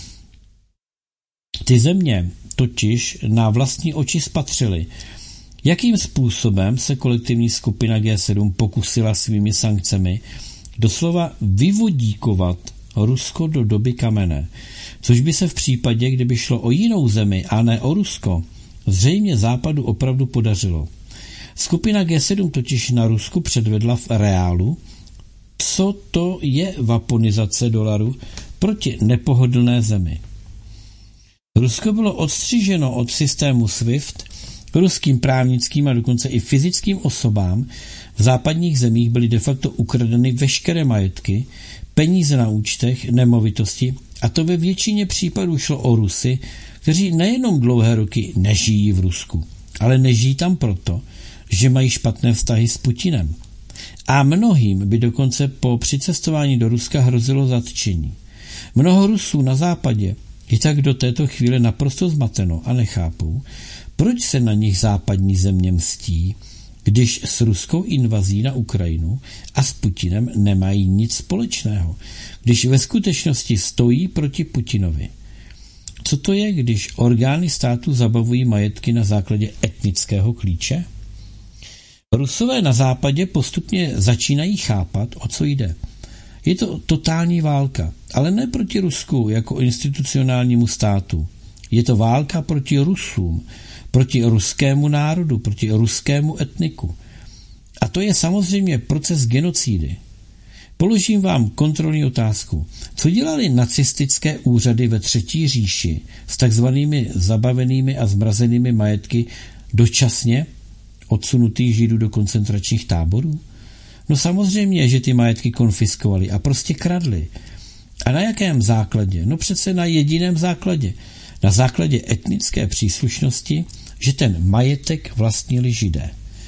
A: Ty země totiž na vlastní oči spatřily, jakým způsobem se kolektivní skupina G sedm pokusila svými sankcemi doslova vyvodíkovat Rusko do doby kamenné, což by se v případě, kdyby šlo o jinou zemi a ne o Rusko, zřejmě Západu opravdu podařilo. Skupina G sedm totiž na Rusku předvedla v reálu, co to je vaponizace dolaru proti nepohodlné zemi. Rusko bylo odstřiženo od systému SWIFT, ruským právnickým a dokonce i fyzickým osobám v západních zemích byly de facto ukradeny veškeré majetky, peníze na účtech, nemovitosti, a to ve většině případů šlo o Rusy, kteří nejenom dlouhé roky nežijí v Rusku, ale nežijí tam proto, že mají špatné vztahy s Putinem. A mnohým by dokonce po přicestování do Ruska hrozilo zatčení. Mnoho Rusů na západě je tak do této chvíle naprosto zmateno a nechápou, proč se na nich západní země mstí, když s ruskou invazí na Ukrajinu a s Putinem nemají nic společného, když ve skutečnosti stojí proti Putinovi. Co to je, když orgány státu zabavují majetky na základě etnického klíče? Rusové na západě postupně začínají chápat, o co jde. Je to totální válka, ale ne proti Rusku jako institucionálnímu státu. Je to válka proti Rusům, proti ruskému národu, proti ruskému etniku. A to je samozřejmě proces genocidy. Položím vám kontrolní otázku. Co dělali nacistické úřady ve Třetí říši s takzvanými zabavenými a zmrazenými majetky dočasně odsunutých Židů do koncentračních táborů? No samozřejmě, že ty majetky konfiskovali a prostě kradli. A na jakém základě? No přece na jediném základě. Na základě etnické příslušnosti, že ten majetek vlastnili Židé.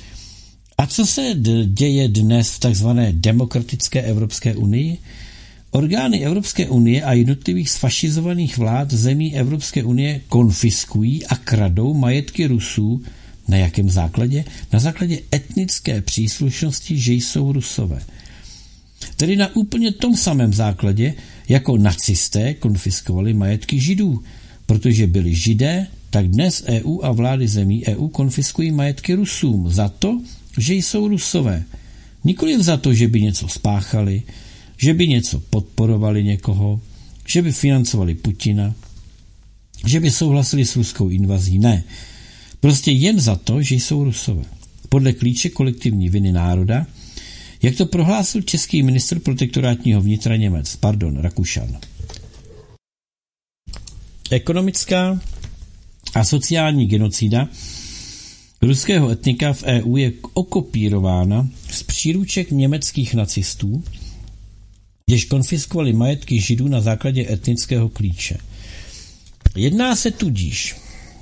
A: A co se děje dnes v takzvané demokratické Evropské unii? Orgány Evropské unie a jednotlivých sfašizovaných vlád zemí Evropské unie konfiskují a kradou majetky Rusů. Na jakém základě? Na základě etnické příslušnosti, že jsou Rusové. Tedy na úplně tom samém základě, jako nacisté konfiskovali majetky Židů. Protože byli Židé, tak dnes E U a vlády zemí E U konfiskují majetky Rusům za to, že jsou Rusové. Nikoliv za to, že by něco spáchali, že by něco podporovali někoho, že by financovali Putina, že by souhlasili s ruskou invazí. Ne. Prostě jen za to, že jsou Rusové. Podle klíče kolektivní viny národa, jak to prohlásil český ministr protektorátního vnitra Němec, pardon, Rakušan. Ekonomická a sociální genocida ruského etnika v E U je okopírována z příruček německých nacistů, kteří konfiskovali majetky Židů na základě etnického klíče. Jedná se tudíž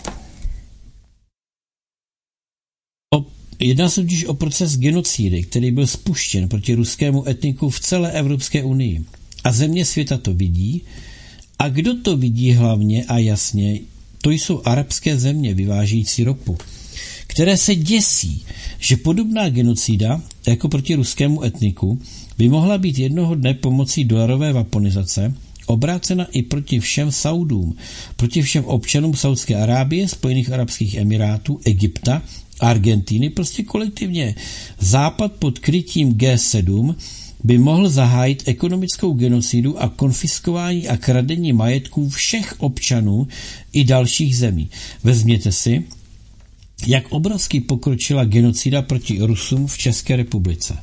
A: o, jedná se tudíž o proces genocidy, který byl spuštěn proti ruskému etniku v celé Evropské unii. A země světa to vidí. A kdo to vidí hlavně a jasně, to jsou arabské země vyvážející ropu, které se děsí, že podobná genocida, jako proti ruskému etniku, by mohla být jednoho dne pomocí dolarové vaponizace obrácena i proti všem Saudům, proti všem občanům Saudské Arábie, Spojených arabských emirátů, Egypta, Argentíny, prostě kolektivně. Západ pod krytím G sedm by mohl zahájit ekonomickou genocidu a konfiskování a kradení majetků všech občanů i dalších zemí. Vezměte si, jak obrovsky pokročila genocida proti Rusům v České republice.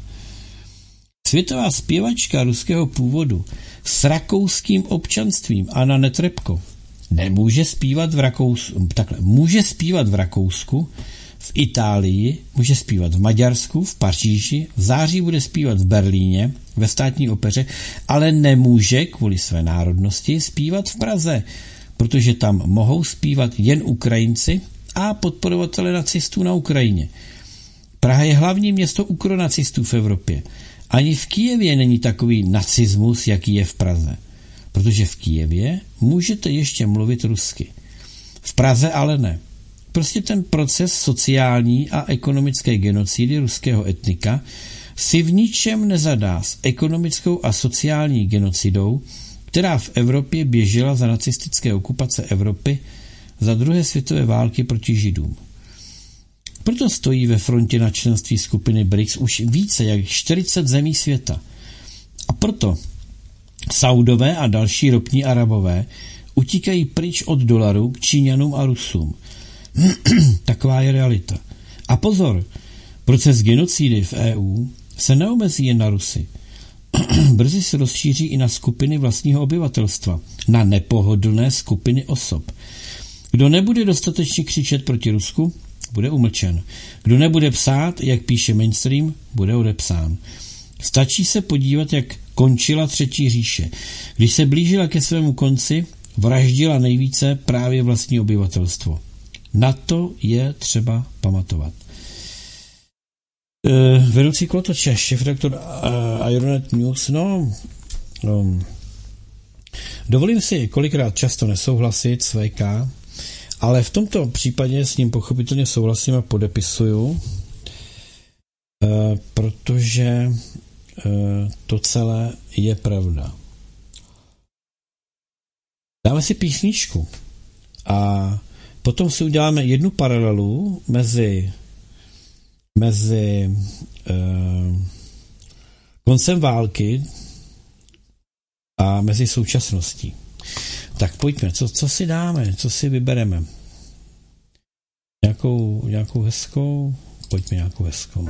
A: Světová zpěvačka ruského původu s rakouským občanstvím Anna Netrebko nemůže zpívat v Rakousku, takhle, může zpívat v Rakousku, v Itálii, může zpívat v Maďarsku, v Paříži, v září bude zpívat v Berlíně, ve státní opeře, ale nemůže kvůli své národnosti zpívat v Praze, protože tam mohou zpívat jen Ukrajinci a podporovatele nacistů na Ukrajině. Praha je hlavní město ukronacistů v Evropě. Ani v Kyjevě není takový nacismus, jaký je v Praze. Protože v Kyjevě můžete ještě mluvit rusky. V Praze ale ne. Prostě ten proces sociální a ekonomické genocidy ruského etnika si v ničem nezadá s ekonomickou a sociální genocidou, která v Evropě běžela za nacistické okupace Evropy za druhé světové války proti Židům. Proto stojí ve frontě na členství skupiny B R I C S už více jak čtyřicet zemí světa. A proto Saudové a další ropní Arabové utíkají pryč od dolaru k Číňanům a Rusům. Taková je realita. A pozor, proces genocidy v E U se neomezí jen na Rusy. Brzy se rozšíří i na skupiny vlastního obyvatelstva, na nepohodlné skupiny osob. Kdo nebude dostatečně křičet proti Rusku, bude umlčen. Kdo nebude psát, jak píše mainstream, bude odepsán. Stačí se podívat, jak končila Třetí říše. Když se blížila ke svému konci, vraždila nejvíce právě vlastní obyvatelstvo. Na to je třeba pamatovat. Vedoucí kolotoče, šéfredaktor Ironet News, no, no, dovolím si kolikrát často nesouhlasit s V K, ale v tomto případě s ním pochopitelně souhlasím a podepisuju, protože to celé je pravda. Dáme si písničku a potom si uděláme jednu paralelu mezi mezi eh, koncem války a mezi současností. Tak pojďme, co, co si dáme, co si vybereme? Nějakou, nějakou hezkou? Pojďme nějakou hezkou.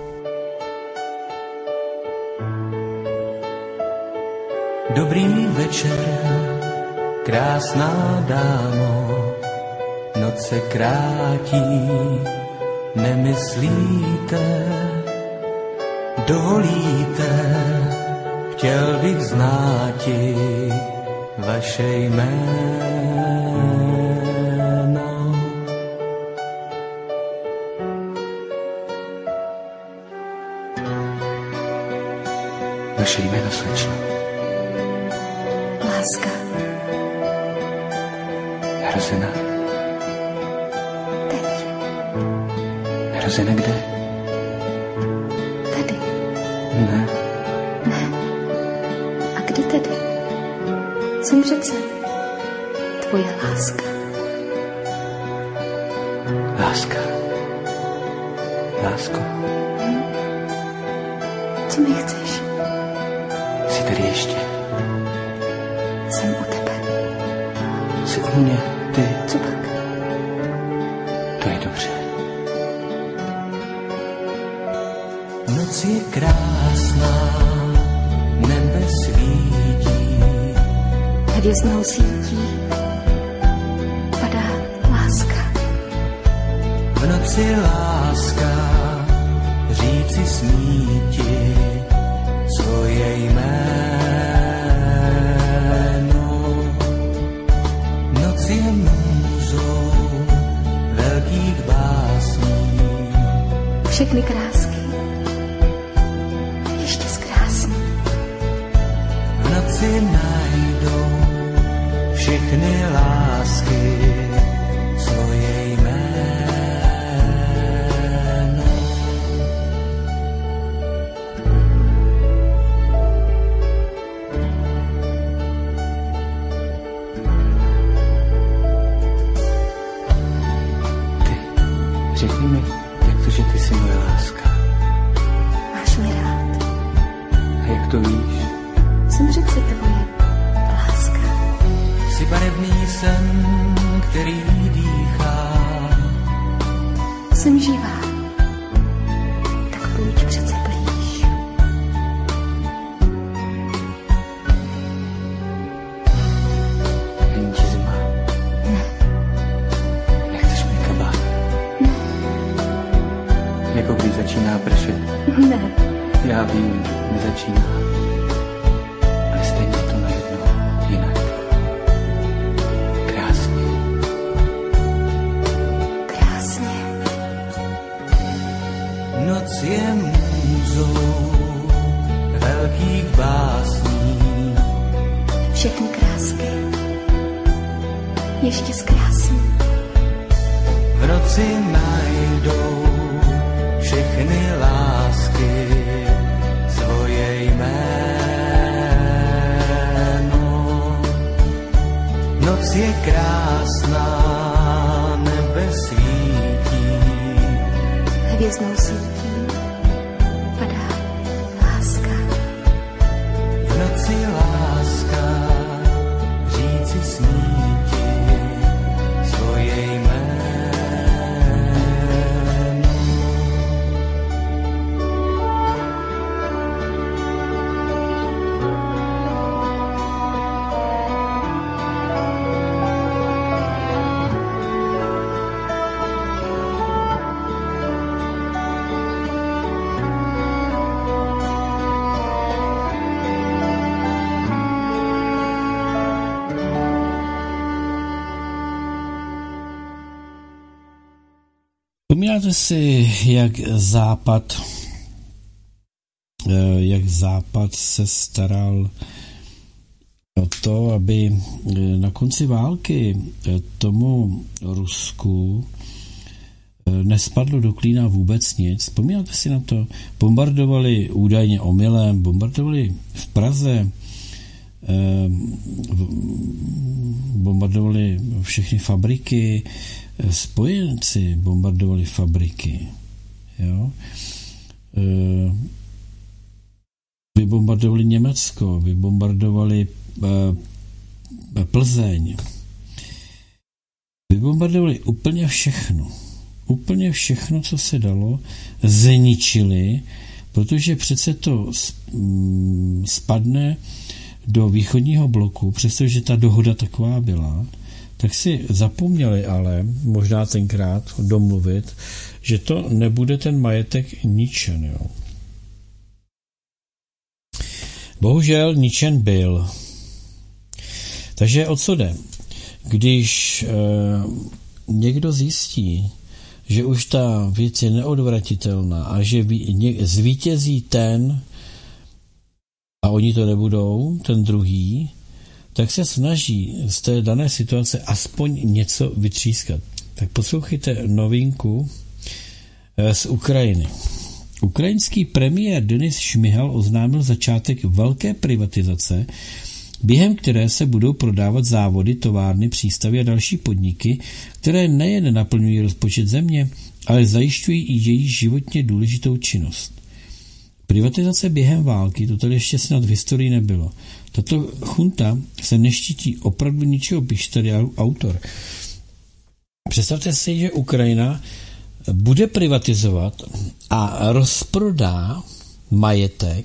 C: Dobrý večer, krásná dámo, noc se krátí, nemyslíte, dovolíte, chtěl bych znáti vaše jméno. Vaše jméno, slečno.
D: Láska.
C: Hrozena.
D: Teď.
C: Hrozena kde?
D: Tady.
C: Ne.
D: Ne. A kdy tedy? Jsem přece tvoje láska.
C: Láska. Lásko.
D: Hm? Co mi chceš?
C: Jsi tady ještě?
D: Jsem u tebe.
C: Jsi u mě, ty.
D: Co pak?
C: To je dobře. Noc je krásná, nebe svítí.
D: Hvězdnou sítí padá láska.
C: V noci láska říci smíti svoje jméno. Noc je můzou velkých básní.
D: Všechny krásky ještě zkrásný.
C: V noci najdou všechny lásky svoje jméno. Ty, řekni mi, jak to, že ty jsi moje láska?
D: Máš mě rád.
C: A jak to víš?
D: Jsem přece tvoje láska.
C: Jsi barevný sen, který dýchá.
D: Jsem živá. Tak pojď přece blíž.
C: Není ti zima?
D: Ne.
C: Nechceš mi kabát?
D: Ne.
C: Jako když začíná pršet.
D: Ne.
C: Já vím, nezačíná. Ale stejně to najednou jinak. Krásně.
D: Krásně.
C: Noc je můzou velkých básní.
D: Všechny krásky ještě zkrásný.
C: V noci najdou všechny lásky svoje jméno. Noc je krásná, nebe svítí.
D: Hvězdnou sítí padá láska.
C: V noci láska říci smíti svoje jméno.
A: Vzpomínáte si, jak Západ jak Západ se staral o to, aby na konci války tomu Rusku nespadlo do klína vůbec nic. Vzpomínáte si na to? Bombardovali údajně omylem, bombardovali v Praze, bombardovali všechny fabriky, spojenci bombardovali fabriky. Jo? Vybombardovali Německo, vybombardovali Plzeň. Vybombardovali úplně všechno. Úplně všechno, co se dalo, zničili, protože přece to spadne do východního bloku, přestože ta dohoda taková byla, tak si zapomněli ale, možná tenkrát domluvit, že to nebude ten majetek ničen. Jo. Bohužel ničen byl. Takže o co jde? Když e, někdo zjistí, že už ta věc je neodvratitelná a že zvítězí ten, a oni to nebudou, ten druhý, tak se snaží z té dané situace aspoň něco vytřískat. Tak poslouchejte novinku z Ukrajiny. Ukrajinský premiér Denis Šmihal oznámil začátek velké privatizace, během které se budou prodávat závody, továrny, přístavy a další podniky, které nejen naplňují rozpočet země, ale zajišťují i její životně důležitou činnost. Privatizace během války, to tady ještě snad v historii nebylo. Tato chunta se neštítí opravdu ničeho, píše tady autor. Představte si, že Ukrajina bude privatizovat a rozprodá majetek,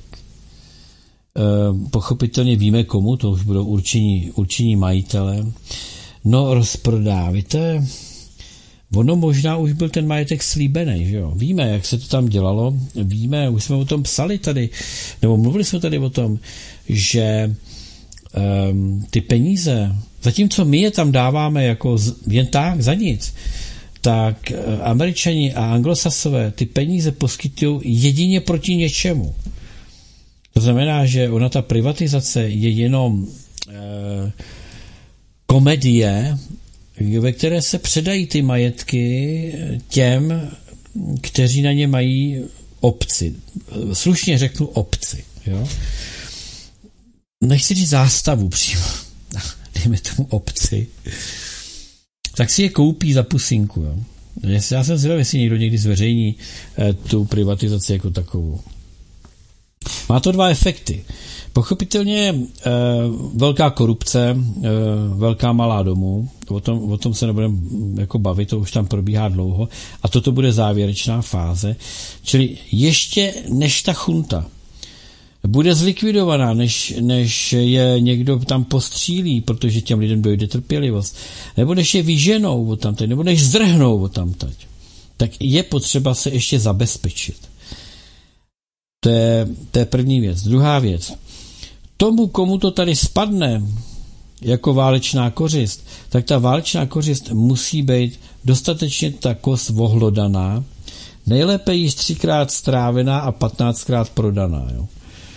A: pochopitelně víme komu, to už budou určení, určení majitele, no rozprodá, víte, ono možná už byl ten majetek slíbený, že jo, víme, jak se to tam dělalo, víme, už jsme o tom psali tady, nebo mluvili jsme tady o tom, že um, ty peníze, zatímco my je tam dáváme jako z, jen tak, za nic, tak Američani a Anglosasové ty peníze poskytují jedině proti něčemu. To znamená, že ona ta privatizace je jenom eh, komedie, ve které se předají ty majetky těm, kteří na ně mají opci. Slušně řeknu opci. Jo? Nechci říct zástavu přímo. Dejme tomu opci. Tak si je koupí za pusinku. Jo? Já jsem zvědavý, jestli někdo někdy zveřejní eh, tu privatizaci jako takovou. Má to dva efekty. Pochopitelně eh, velká korupce, eh, velká malá domů, o tom, o tom se nebudeme jako bavit, to už tam probíhá dlouho a toto bude závěrečná fáze. Čili ještě než ta chunta bude zlikvidovaná, než, než je někdo tam postřílí, protože těm lidem dojde trpělivost, nebo než je vyženou odtamtať, nebo než zdrhnou odtamtať, tak je potřeba se ještě zabezpečit. To je, to je první věc. Druhá věc. Tomu, komu to tady spadne jako válečná kořist, tak ta válečná kořist musí být dostatečně ta kost vohlodaná, nejlépe již třikrát strávená a patnáctkrát prodaná. Jo.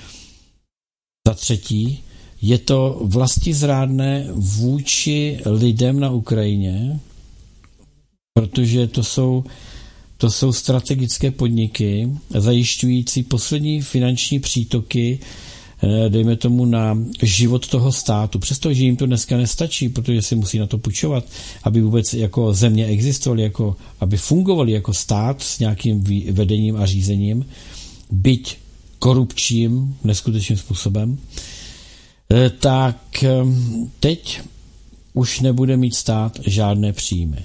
A: Za třetí, je to vlastizrádné vůči lidem na Ukrajině, protože to jsou To jsou strategické podniky, zajišťující poslední finanční přítoky, dejme tomu, na život toho státu. Přestože jim to dneska nestačí, protože si musí na to půjčovat, aby vůbec jako země existovaly, jako, aby fungovaly jako stát s nějakým vedením a řízením, byť korupčním, neskutečným způsobem, tak teď už nebude mít stát žádné příjmy.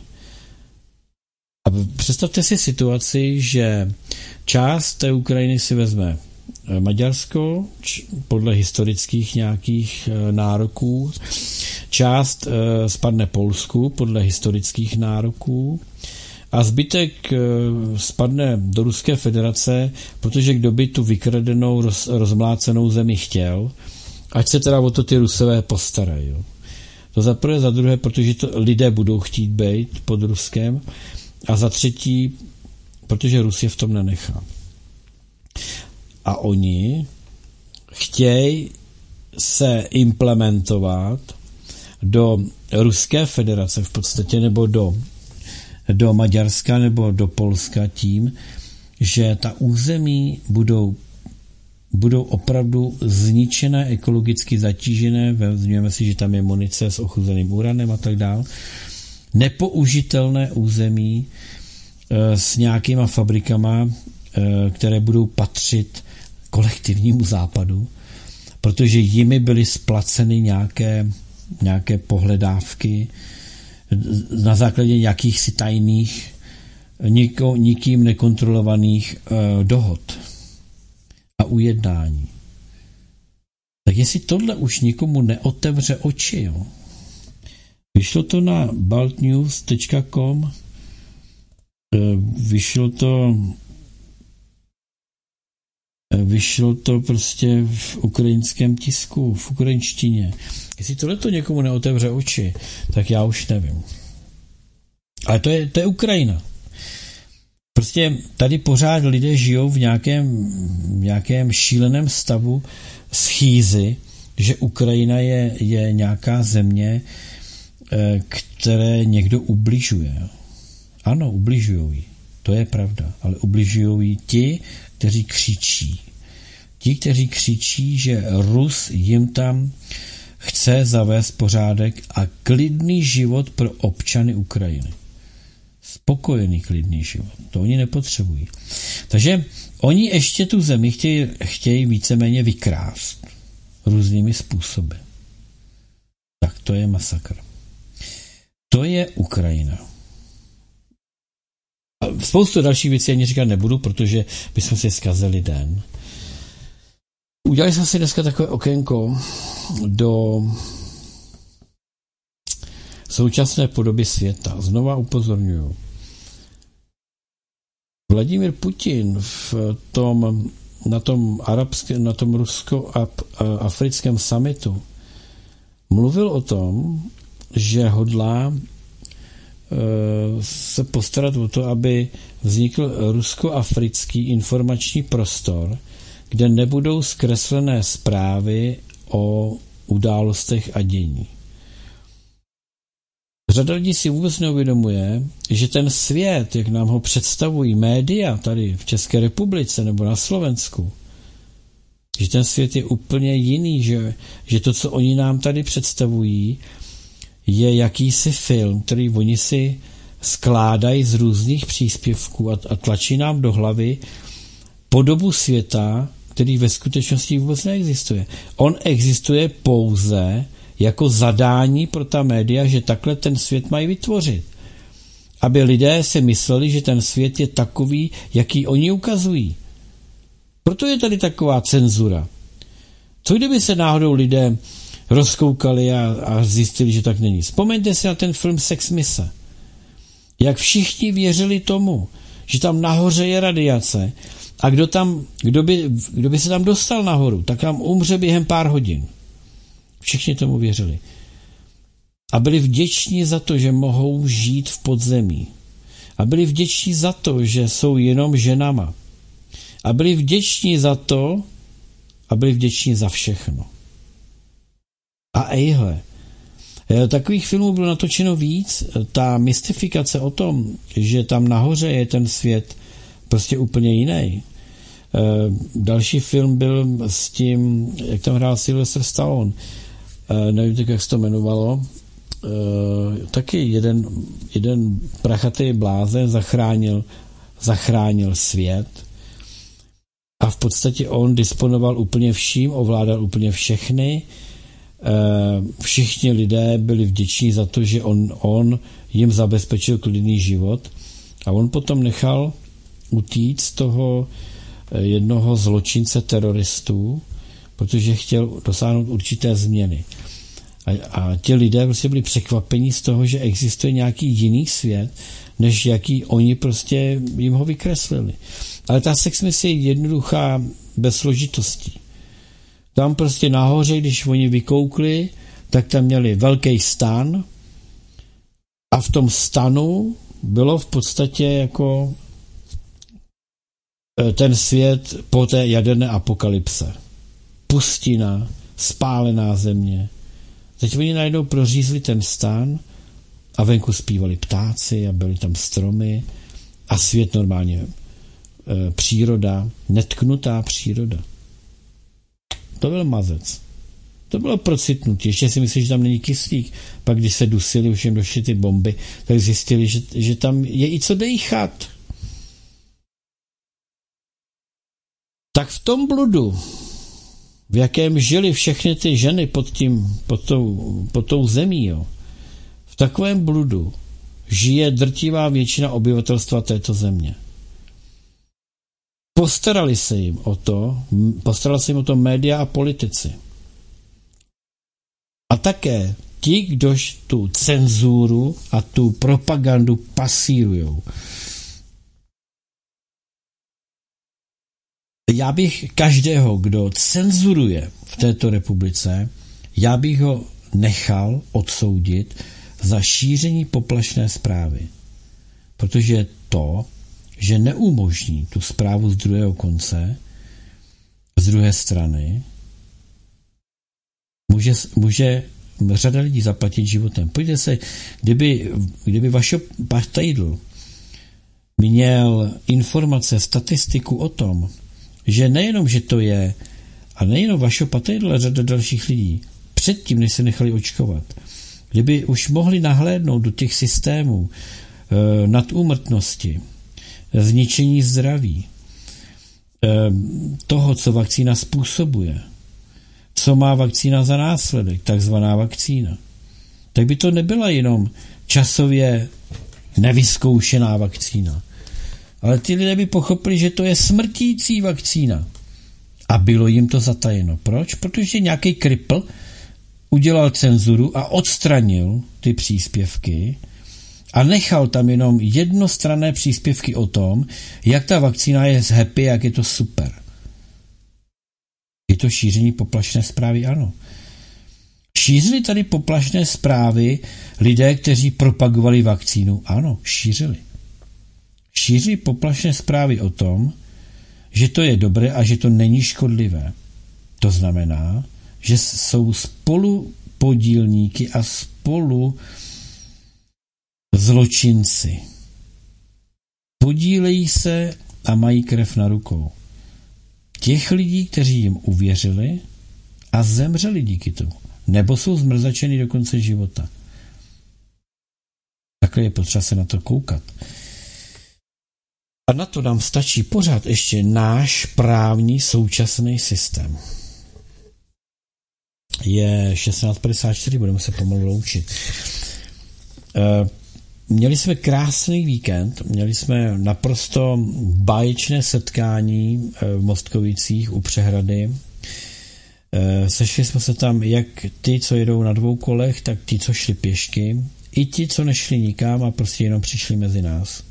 A: A představte si situaci, že část té Ukrajiny si vezme Maďarsko, podle historických nějakých nároků, část spadne Polsku, podle historických nároků, a zbytek spadne do Ruské federace, protože kdo by tu vykradenou, roz, rozmlácenou zemi chtěl, ať se teda o to ty Rusové postarají. Jo. To za prvé, za druhé, protože to lidé budou chtít být pod Ruskem, a za třetí, protože Rus je v tom nenechá. A oni chtějí se implementovat do Ruské federace v podstatě, nebo do, do Maďarska, nebo do Polska tím, že ta území budou, budou opravdu zničené, ekologicky zatížené, vezměme si, že tam je munice s ochuzeným uranem a tak dále, nepoužitelné území e, s nějakýma fabrikama, e, které budou patřit kolektivnímu západu, protože jimi byly splaceny nějaké, nějaké pohledávky na základě jakýchsi tajných, niko, nikým nekontrolovaných uh, dohod a ujednání. Tak jestli tohle už nikomu neotevře oči, jo? Vyšlo to na baltnews tečka com, uh, vyšlo to Vyšlo to prostě v ukrajinském tisku, v ukrajinštině. Jestli tohle to někomu neotevře oči, tak já už nevím. Ale to je, to je Ukrajina. Prostě tady pořád lidé žijou v nějakém, v nějakém šíleném stavu schýzy, že Ukrajina je, je nějaká země, které někdo ubližuje. Ano, ubližují jí. To je pravda. Ale ubližují jí ti, kteří křičí. Ti, kteří křičí, že Rus jim tam chce zavést pořádek a klidný život pro občany Ukrajiny. Spokojený klidný život. To oni nepotřebují. Takže oni ještě tu zemi chtějí, chtějí víceméně vykrást různými způsoby. Tak to je masakr. To je Ukrajina. Spoustu dalších věcí ani říkat nebudu, protože bychom si zkazili den. Udělali jsme si dneska takové okénko do současné podoby světa. Znova upozorňuju. Vladimír Putin v tom, na tom arabském, na tom rusko-africkém summitu mluvil o tom, že hodlá se postarat o to, aby vznikl rusko-africký informační prostor, kde nebudou zkreslené zprávy o událostech a dění. Řada lidí si vůbec neuvědomuje, že ten svět, jak nám ho představují média tady v České republice nebo na Slovensku, že ten svět je úplně jiný, že, že to, co oni nám tady představují, je jakýsi film, který oni si skládají z různých příspěvků a, a tlačí nám do hlavy podobu světa, který ve skutečnosti vůbec neexistuje. On existuje pouze jako zadání pro ta média, že takhle ten svět mají vytvořit. Aby lidé si mysleli, že ten svět je takový, jaký oni ukazují. Proto je tady taková cenzura. Co kdyby se náhodou lidé rozkoukali a, a zjistili, že tak není. Vzpomeňte si na ten film Sex Mise. Jak všichni věřili tomu, že tam nahoře je radiace a kdo, tam, kdo, by, kdo by se tam dostal nahoru, tak tam umře během pár hodin. Všichni tomu věřili. A byli vděční za to, že mohou žít v podzemí. A byli vděční za to, že jsou jenom ženama. A byli vděční za to, a byli vděční za všechno. A ejhle, takových filmů bylo natočeno víc. Ta mystifikace o tom, že tam nahoře je ten svět prostě úplně jiný. Další film byl s tím, jak tam hrál Sylvester Stallone. Nevím, jak se to jmenovalo. Taky jeden, jeden prachatý blázen zachránil, zachránil svět. A v podstatě on disponoval úplně vším, ovládal úplně všechny. Všichni lidé byli vděční za to, že on, on jim zabezpečil klidný život. A on potom nechal utíct toho jednoho zločince teroristů, protože chtěl dosáhnout určité změny. A, a ti lidé prostě byli překvapení z toho, že existuje nějaký jiný svět, než jaký oni prostě jim ho vykreslili. Ale ta Sex Mise je jednoduchá bez složitostí. Tam prostě nahoře, když oni vykoukli, tak tam měli velký stan a v tom stanu bylo v podstatě jako ten svět po té jaderné apokalypse. Pustina, spálená země. Teď oni najednou prořízli ten stán a venku zpívali ptáci a byly tam stromy a svět normálně e, příroda, netknutá příroda. To byl mazec. To bylo procitnutí. Ještě si myslí, že tam není kyslík. Pak když se dusili, už jim došly ty bomby, tak zjistili, že, že tam je i co dejchat. Tak v tom bludu, v jakém žili všechny ty ženy pod, tím, pod, tou, pod tou zemí, jo, v takovém bludu žije drtivá většina obyvatelstva této země. Postarali se jim o to, postarali se jim o to média a politici. A také ti, kdož tu cenzuru a tu propagandu pasírujou. Já bych každého, kdo cenzuruje v této republice, já bych ho nechal odsoudit za šíření poplašné zprávy. Protože to, že neumožní tu zprávu z druhého konce, z druhé strany, může, může řada lidí zaplatit životem. Pojďte se, kdyby, kdyby Vašo Patejdl měl informace, statistiku o tom, že nejenom, že to je, a nejenom Vašo Patejdl, ale řada dalších lidí, předtím, než se nechali očkovat, kdyby už mohli nahlédnout do těch systémů e, nadúmrtnosti, zničení zdraví, e, toho, co vakcína způsobuje, co má vakcína za následek, takzvaná vakcína, tak by to nebyla jenom časově nevyzkoušená vakcína. Ale ty lidé by pochopili, že to je smrtící vakcína. A bylo jim to zatajeno. Proč? Protože nějaký kripl udělal cenzuru a odstranil ty příspěvky a nechal tam jenom jednostranné příspěvky o tom, jak ta vakcína je happy, jak je to super. Je to šíření poplašné zprávy? Ano. Šířili tady poplašné zprávy lidé, kteří propagovali vakcínu? Ano, šířili. Šíří poplašné zprávy o tom, že to je dobré a že to není škodlivé. To znamená, že jsou spolu podílníky a spolu zločinci. Podílejí se a mají krev na rukou. Těch lidí, kteří jim uvěřili a zemřeli díky tomu. Nebo jsou zmrzačeni do konce života. Takhle je potřeba se na to koukat. A na to nám stačí pořád ještě náš právní současný systém. Je šestnáct padesát čtyři, budeme se pomalu loučit. E, měli jsme krásný víkend, měli jsme naprosto báječné setkání v Mostkovicích u přehrady. E, sešli jsme se tam jak ty, co jedou na dvou kolech, tak ti, co šli pěšky, i ti, co nešli nikam a prostě jenom přišli mezi nás.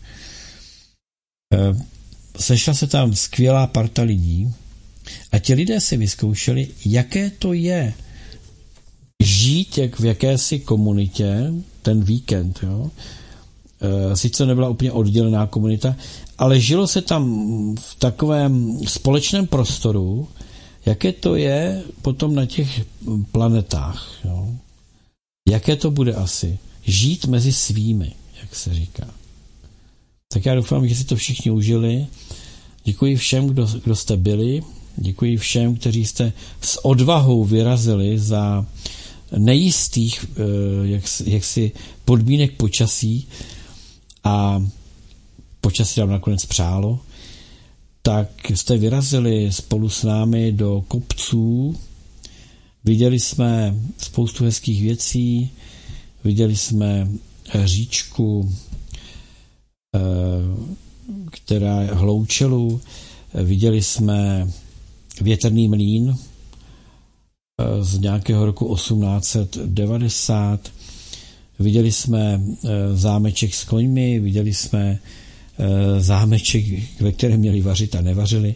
A: Sešla se tam skvělá parta lidí a ti lidé si vyzkoušeli, jaké to je žít jak v jakési komunitě ten víkend. Jo? Sice nebyla úplně oddělená komunita, ale žilo se tam v takovém společném prostoru, jaké to je potom na těch planetách. Jo? Jaké to bude asi žít mezi svými, jak se říká. Tak já doufám, že si to všichni užili. Děkuji všem, kdo, kdo jste byli. Děkuji všem, kteří jste s odvahou vyrazili za nejistých jak, jaksi podmínek počasí a počasí nám nakonec přálo. Tak jste vyrazili spolu s námi do kopců. Viděli jsme spoustu hezkých věcí. Viděli jsme říčku, která hloučelu, viděli jsme větrný mlýn z nějakého roku osmnáct set devadesát, viděli jsme zámeček s koňmi, viděli jsme zámeček, ve kterém měli vařit a nevařili.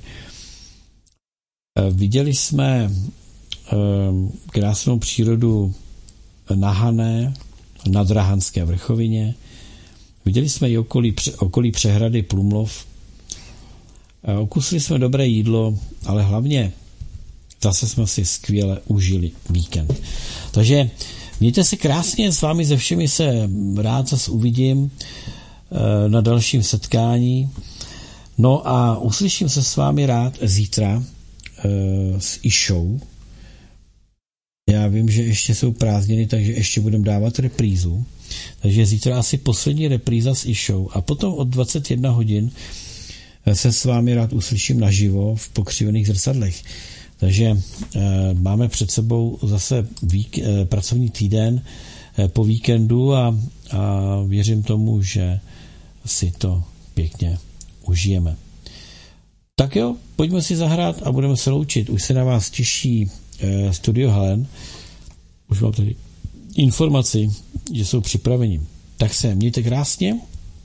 A: Viděli jsme krásnou přírodu na Hané, na Drahanské vrchovině. Viděli jsme i okolí, okolí přehrady Plumlov. Okusili jsme dobré jídlo, ale hlavně zase jsme si skvěle užili víkend. Takže mějte se krásně, s vámi ze všemi se rád zase uvidím na dalším setkání. No a uslyším se s vámi rád zítra s Išou. Já vím, že ještě jsou prázdniny, takže ještě budeme dávat reprízu. Takže zítra asi poslední repríza s Išou a potom od dvacet jedna hodin se s vámi rád uslyším naživo v Pokřivených zrcadlech. Takže e, máme před sebou zase vík, e, pracovní týden e, po víkendu a, a věřím tomu, že si to pěkně užijeme. Tak jo, pojďme si zahrát a budeme se loučit. Už se na vás těší e, Studio Helen. Už mám tady informaci, že jsou připraveni. Tak se mějte krásně.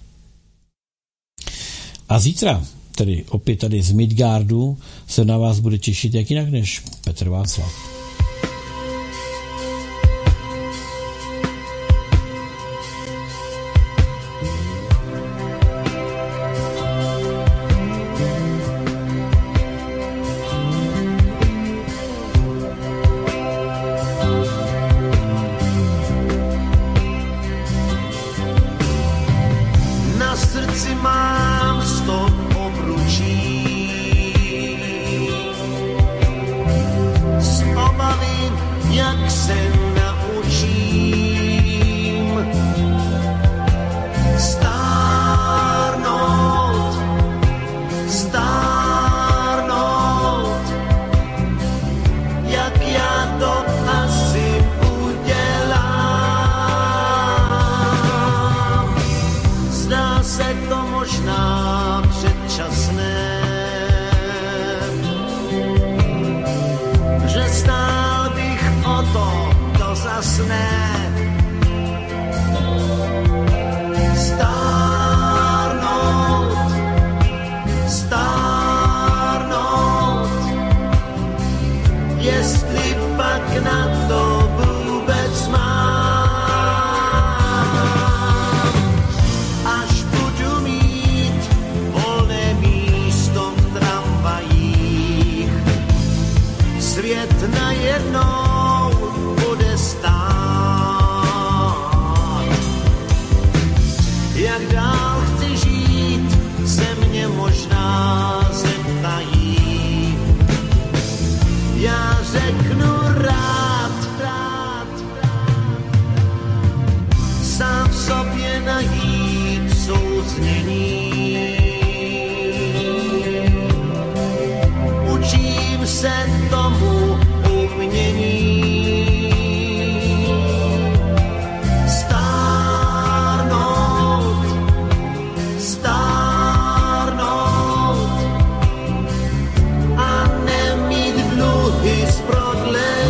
A: A zítra, tedy opět tady z Midgardu, se na vás bude těšit jak jinak než Petr Václav.
C: Prodle